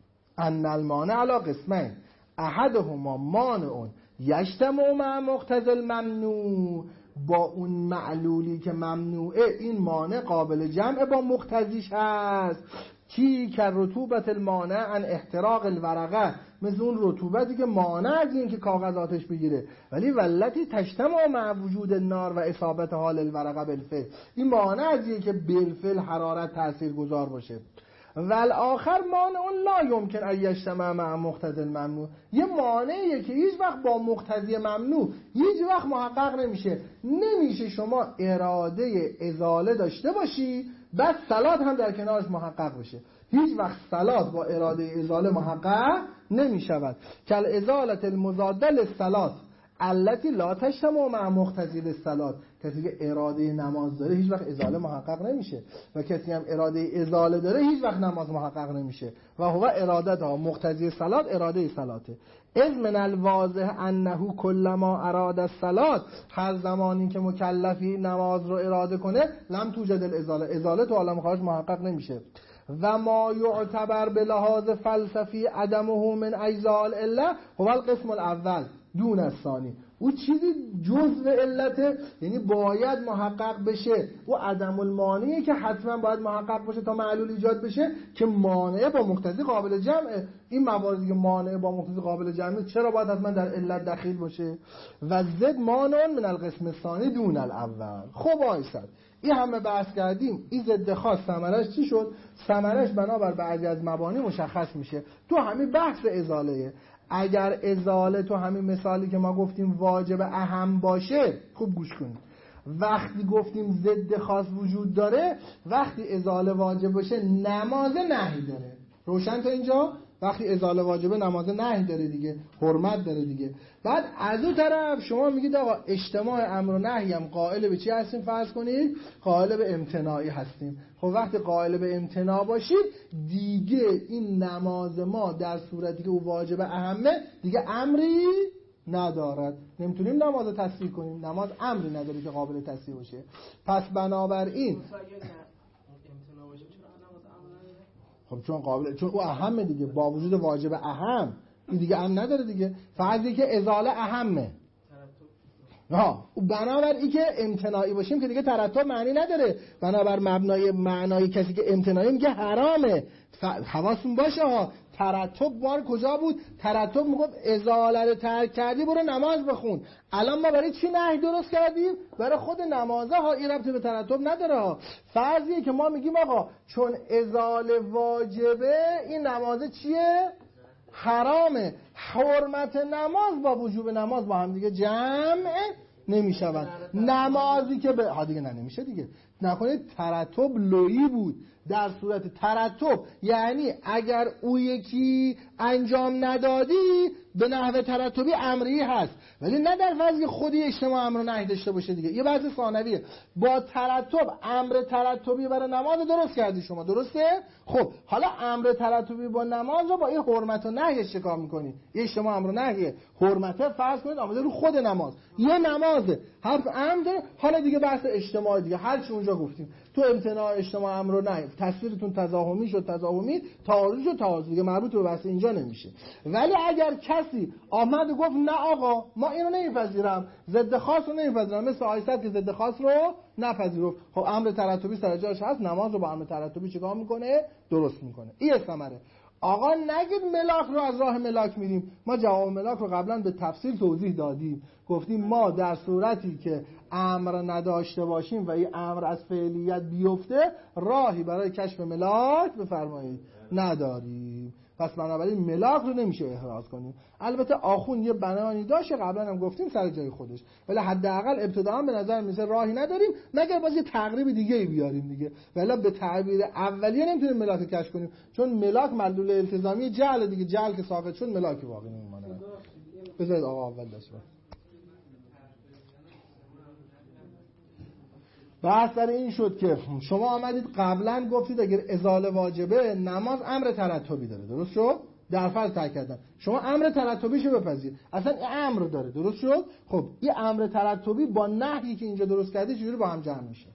ان المانع علی قسمین، احدهما مانع یجتمع مع مقتضی الممنوع، با اون معلولی که ممنوعه این مانع قابل جمع با مقتضیش هست. کی که رطوبت المانع عن احتراق الورقه، مثل اون رطوبتی که مانع از این که کاغذ آتش بگیره. ولی ولتی تجتمع مع وجود النار و اصابت حال الورقه بالفعل، این مانع از این که بالفعل حرارت تأثیر گذار باشه. والآخر مانع لا یمکن ان یجتمع مع مقتضی الممنوع، یه مانعیه که هیچ وقت با مقتضی ممنوع هیچ وقت محقق نمیشه. نمیشه شما اراده ازاله داشته باشی بعد صلات هم در کنارش محقق بشه. هیچ وقت صلات با اراده ازاله محقق نمیشود. کل ازالت المضاده للصلات التي لا تجتمع مع مقتضی الصلات، کسی که اراده نماز داره هیچ وقت ازاله محقق نمیشه و کسی هم اراده ازاله داره هیچ وقت نماز محقق نمیشه. و هو ارادتها مقتضی صلات اراده صلاته. از من الواضح انه کلما اراد الصلات، هر زمانی که مکلفی نماز رو اراده کنه لم توجد الازاله، ازاله تو عالم خارج محقق نمیشه. و ما یعتبر به لحاظ فلسفی عدمه من اجزاء العله هو القسم الاول دون الثانی، او چیزی جزء علته، یعنی باید محقق بشه. و عدم المانعی که حتما باید محقق باشه تا معلول ایجاد بشه که مانع با مقتضی قابل جمعه. این مواردی که مانع با مقتضی قابل جمعه چرا باید حتما در علت دخیل باشه؟ و زد مانع من القسم الثانی دون الاول. خب آیسد این همه بحث کردیم، این ضد خاص ثمرش چی شد؟ ثمرش بنابر بعضی از مبانی مشخص میشه تو همین بحث ازاله. اگر ازاله تو همین مثالی که ما گفتیم واجب اهم باشه، خوب گوش کنید، وقتی گفتیم ضد خاص وجود داره، وقتی ازاله واجب باشه نماز نهی داره. روشن تا اینجا؟ وقتی ازاله واجبه نماز نهی داره دیگه، حرمت داره دیگه. بعد از اون طرف شما میگید آقا اجتماع امر و نهی هم قائل به چی هستیم؟ فرض کنید قائل به امتناعی هستیم. خب وقتی قائل به امتناع باشید دیگه این نماز ما در صورتی که او واجب اهمه دیگه امری ندارد، نمیتونیم نماز تصحیح کنیم، نماز امری نداره که قابل تصحیح باشه. پس بنابراین خب چون قابل، چون او اهمه دیگه، با وجود واجب اهم این دیگه هم نداره دیگه. فقط که ازاله اهمه. ها بنابر این که امتناعی باشیم که دیگه ترتب معنی نداره. بنابر مبنای معنای کسی که امتناعی میگه حرامه. ف... حواستون باشه ها، ترتب بار کجا بود؟ ترتب میگفت ازاله رو ترک کردی برو نماز بخون. الان ما برای چی نهی درست کردیم؟ برای خود نمازه ها، این ربطی به ترتب نداره ها. فرضیه که ما میگیم آقا چون ازاله واجبه این نمازه چیه؟ حرامه. حرمت نماز با وجوب نماز با هم دیگه جمع نمیشوند. نمازی که به ها دیگه نه نمیشه دیگه. نکنید ترتب لویی بود. در صورت ترتب یعنی اگر او یکی انجام ندادی به نحو ترتبی امری هست، ولی نه در فضل خودی اجتماع امر و نهی داشته باشه دیگه. یه بحث ثانویه. با ترتب امر ترتبی برای نماز درست کردی شما، درسته؟ خب حالا امر ترتبی با نماز رو با این حرمت و نهیش چیکار می‌کنی؟ یه اجتماع امر و نهیه، حرمت فرض کنید آمده رو خود نماز، یه نمازه، حرف امر داره. حالا دیگه بحث اجتماع دیگه، هر چی اونجا گفتیم تو امتناع اجتماع امر و نهی، تصویرتون تضاهمی شد، تضاهمی تعارض شد، تعارض دیگه مربوط به بحث اینجا نمیشه. ولی اگر کسی آمد و گفت نه آقا ما اینو نمیپذیرم، ضد خاص رو نمیپذیرم، مثل آیسد که ضد خاص رو نپذیرفت، خب امر ترتبی سر جاش هست، نماز رو با امر ترتبی چیکار میکنه؟ درست میکنه. این ثمره. آقا نگید ملاک رو از راه ملاک میریم. ما جواب ملاک رو قبلا به تفصیل توضیح دادیم، گفتیم ما در صورتی که امر نداشته باشیم و این امر از فعلیت بیفته راهی برای کشف ملاک بفرمایید نداریم. پس بنابراین ملاک رو نمیشه احراز کنیم. البته آخوند یه بیانی داشته قبلا هم گفتیم سر جای خودش، ولی حداقل ابتداء به نظر میسه راهی نداریم مگر باز یه تقریب دیگه ای بیاریم دیگه، ولی به تعبیر اولیه نمیتونیم ملاک رو کشف کنیم، چون ملاک مدلول التزامی جعل دیگه، جعل که ساقط شد ملاک واقعی نمیمونه. بذارید آقا اول داشته بحث در این شد که شما آمدید قبلا گفتید اگر ازاله واجبه نماز امر ترتبی داره، درست شد؟ در فرض ترک کردن شما امر ترتبیشو بپذیر، اصلا این امر داره، درست شد؟ خب این امر ترتبی با نهی که اینجا درست کردی چجوری با هم جمع میشه؟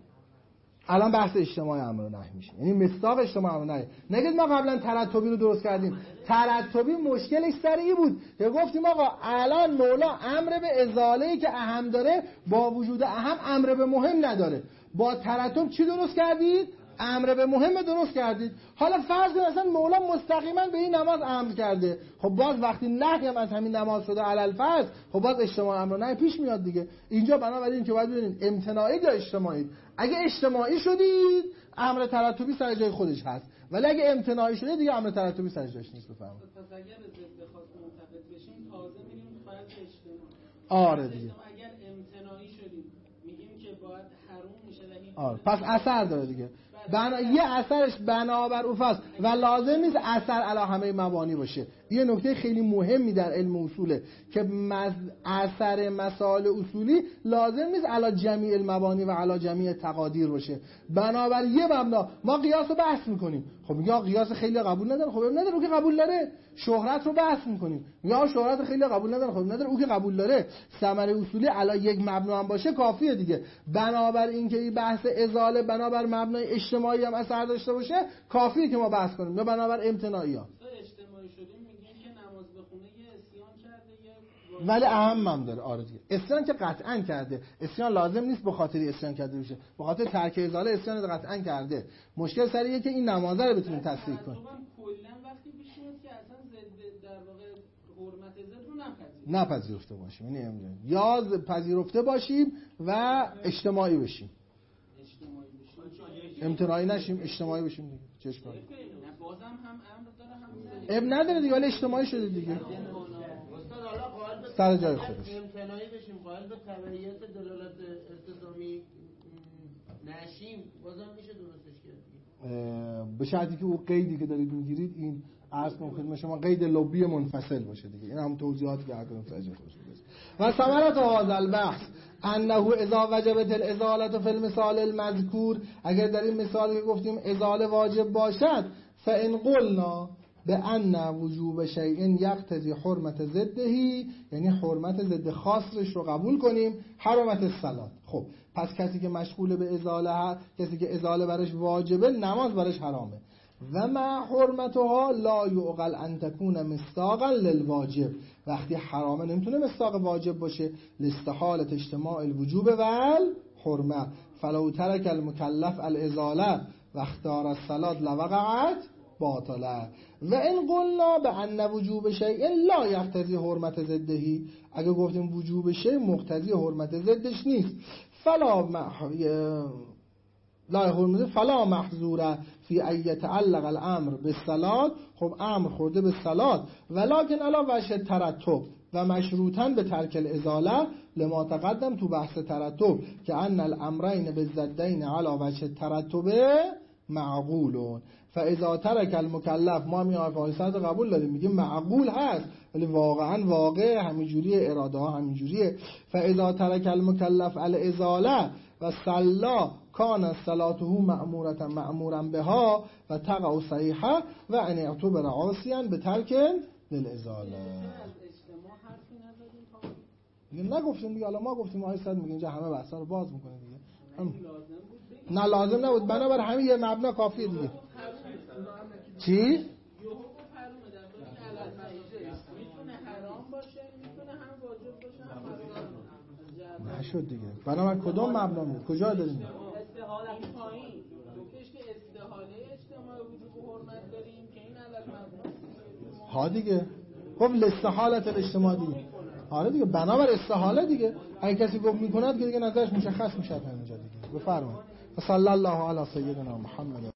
الان بحث اجتماع امر و نهی میشه، یعنی مصداق اجتماع امر و نهی. نگید ما قبلا ترتبی رو درست کردیم، ترتبی مشکلش سر این بود که گفتیم آقا الان مولا امر به ازاله‌ای که اهم داره با وجود اهم امر به مهم نداره، با ترتب چی درست کردید؟ امر به مهم درست کردید. حالا فرض کنید اصلا مولا مستقیما به این نماز امر کرده، خب باز وقتی نهی هم از همین نماز شده علل فرض، خب باز اجتماع امر و نهی پیش میاد دیگه. اینجا بنابراین که باید ببینید امتناعی یا اجتماعی. اگه اجتماعی شدید امر ترتبی سر جای خودش هست، ولی اگه امتناعی شده دیگه امر ترتبی سر جایش نیست. بفرمایید. پس اگر ضد خاص منتقد بشیم تازه میریم فرض اجتماعی. آره دیگه. اگر امتناعی شدیم میگیم که باید حروم میشه و هیچ. آره پس اثر داره دیگه. بنا... یه اثرش بنابر اوفاست و لازم نیست اثر علی همه مبانی باشه. یه نکته خیلی مهمی در علم اصوله که مز... اثر مسائل اصولی لازم نیست علی جمیع المبانی و علی جمیع تقادیر باشه. بنابر یه مبنا ما قیاس رو بحث میکنیم، خب یا قیاس خیلی قبول نداره، خب نداره او که قبول داره. شهرت رو بحث میکنیم، یا شهرت خیلی قبول نداره، خب نداره او که قبول داره. ثمره اصولی علی یک مبنا هم باشه کافیه دیگه. بنابر اینکه این بحث ازاله بنابر مبنای اجتماعی هم اثر داشته باشه کافیه که ما بحث کنیم، نه بنابر اجتماعی ها. اجتماعی شدیم میگیم که نماز بخونه یه اسیان کرده یه ولی اهم هم داره. آره دیگه اسیان که قطعا کرده، اسیان لازم نیست به خاطر اسیان کرده بشه، به خاطر ترک ازاله اسیان رو قطعا کرده. مشکل سریه که این نمازه رو بتونیم تصدیق کنیم. کلا وقتی پیش میاد که اصلا ضد در واقع حرمت ضد رو نپذیریم نپذیرفته باشیم، یعنی امروز یا پذیرفته باشیم و اجتماعی بشیم. اجتماعی بشیم امتناعی نشیم، اجتماعی بشیم دیگه. چش کنیم. بازم هم امر داره هم اب نداره دیگه، ولی اجتماعی شده دیگه. استاد حالا قائل به سر جای خودش. امتناعی بشیم، قائل به تبعیت دلالت التزامی نشیم، بازم میشه درستش کرد. به شرطی که او قیدی که دارید میگیرید این عرض کنم خدمت شما قید لبی منفصل باشه دیگه. این هم توضیحاتی که هرکدوم متوجه خودش بده. و ثمرت هذا البحث انه اذا وجبت الازاله فی المثال المذکور، اگر در این مثال که گفتیم ازاله واجب باشد، فان قلنا بان وجوب شیء یقتضی حرمت ضده، یعنی حرمت ضد خاصش رو قبول کنیم، حرمت الصلاه. خب پس کسی که مشغول به ازاله، کسی که ازاله برش واجبه، نماز برش حرامه. و ما حرمتها لا یعقل ان تکون مصداقا للواجب، وقتی حرامه نمیتونه مصداق واجب باشه. لاستحالة اجتماع الوجوب والحرمه، فلو ترک المکلف الازاله و اختار الصلاة لوقعت باطله. و ان قلنا بان وجوب شیء لا یقتضی حرمت ضده، اگه گفتیم وجوب شیء مقتضی حرمت ضدش نیست، فلا مح... لا حرمت فلا محظوره فی ان یتعلق الامر بالصلاه. خب امر خورده به صلات، ولکن علی وجه ترتب و مشروطاً به ترک الازاله، لما تقدم تو بحث ترتب که ان الامرین بالضدین علی وجه ترتب معقولون. فاذا ترک المکلف، ما میام فایصد قبول داریم میگیم معقول هست، ولی واقعا واقع همینجوری، اراده ها همینجوریه. فاذا ترک المکلف الازاله و صلا کان صلاته مأمورة مأمورا بها و تقع صحیحه و ان اعتبر عاصیا به ترک للازاله. دیگه نگفتیم دیگه، الان ما گفتیم آیه صد میگه اینجا همه بحثا رو باز میکنه دیگه. هم... نه لازم نبود، بنابر همین یه مبنا کافیه دیگه. چی؟ میتونه حرام باشه، میتونه هم واجب باشه هم حرام. نشد دیگه. بنابر کدوم مبنا میاد؟ کجا داریم؟ استحاله پایین. گفتش که استحاله اجتماع وجوب و حرمت داریم که این علل مبنا ها دیگه. خب لاستحالت الاجتماع دیگه. آره دیگه، بنابر استحاله دیگه. اگه کسی گفت میکند که دیگه نظرش مشخص میشه همینجا دیگه. بفرمایید. صلی الله علی سیدنا محمد.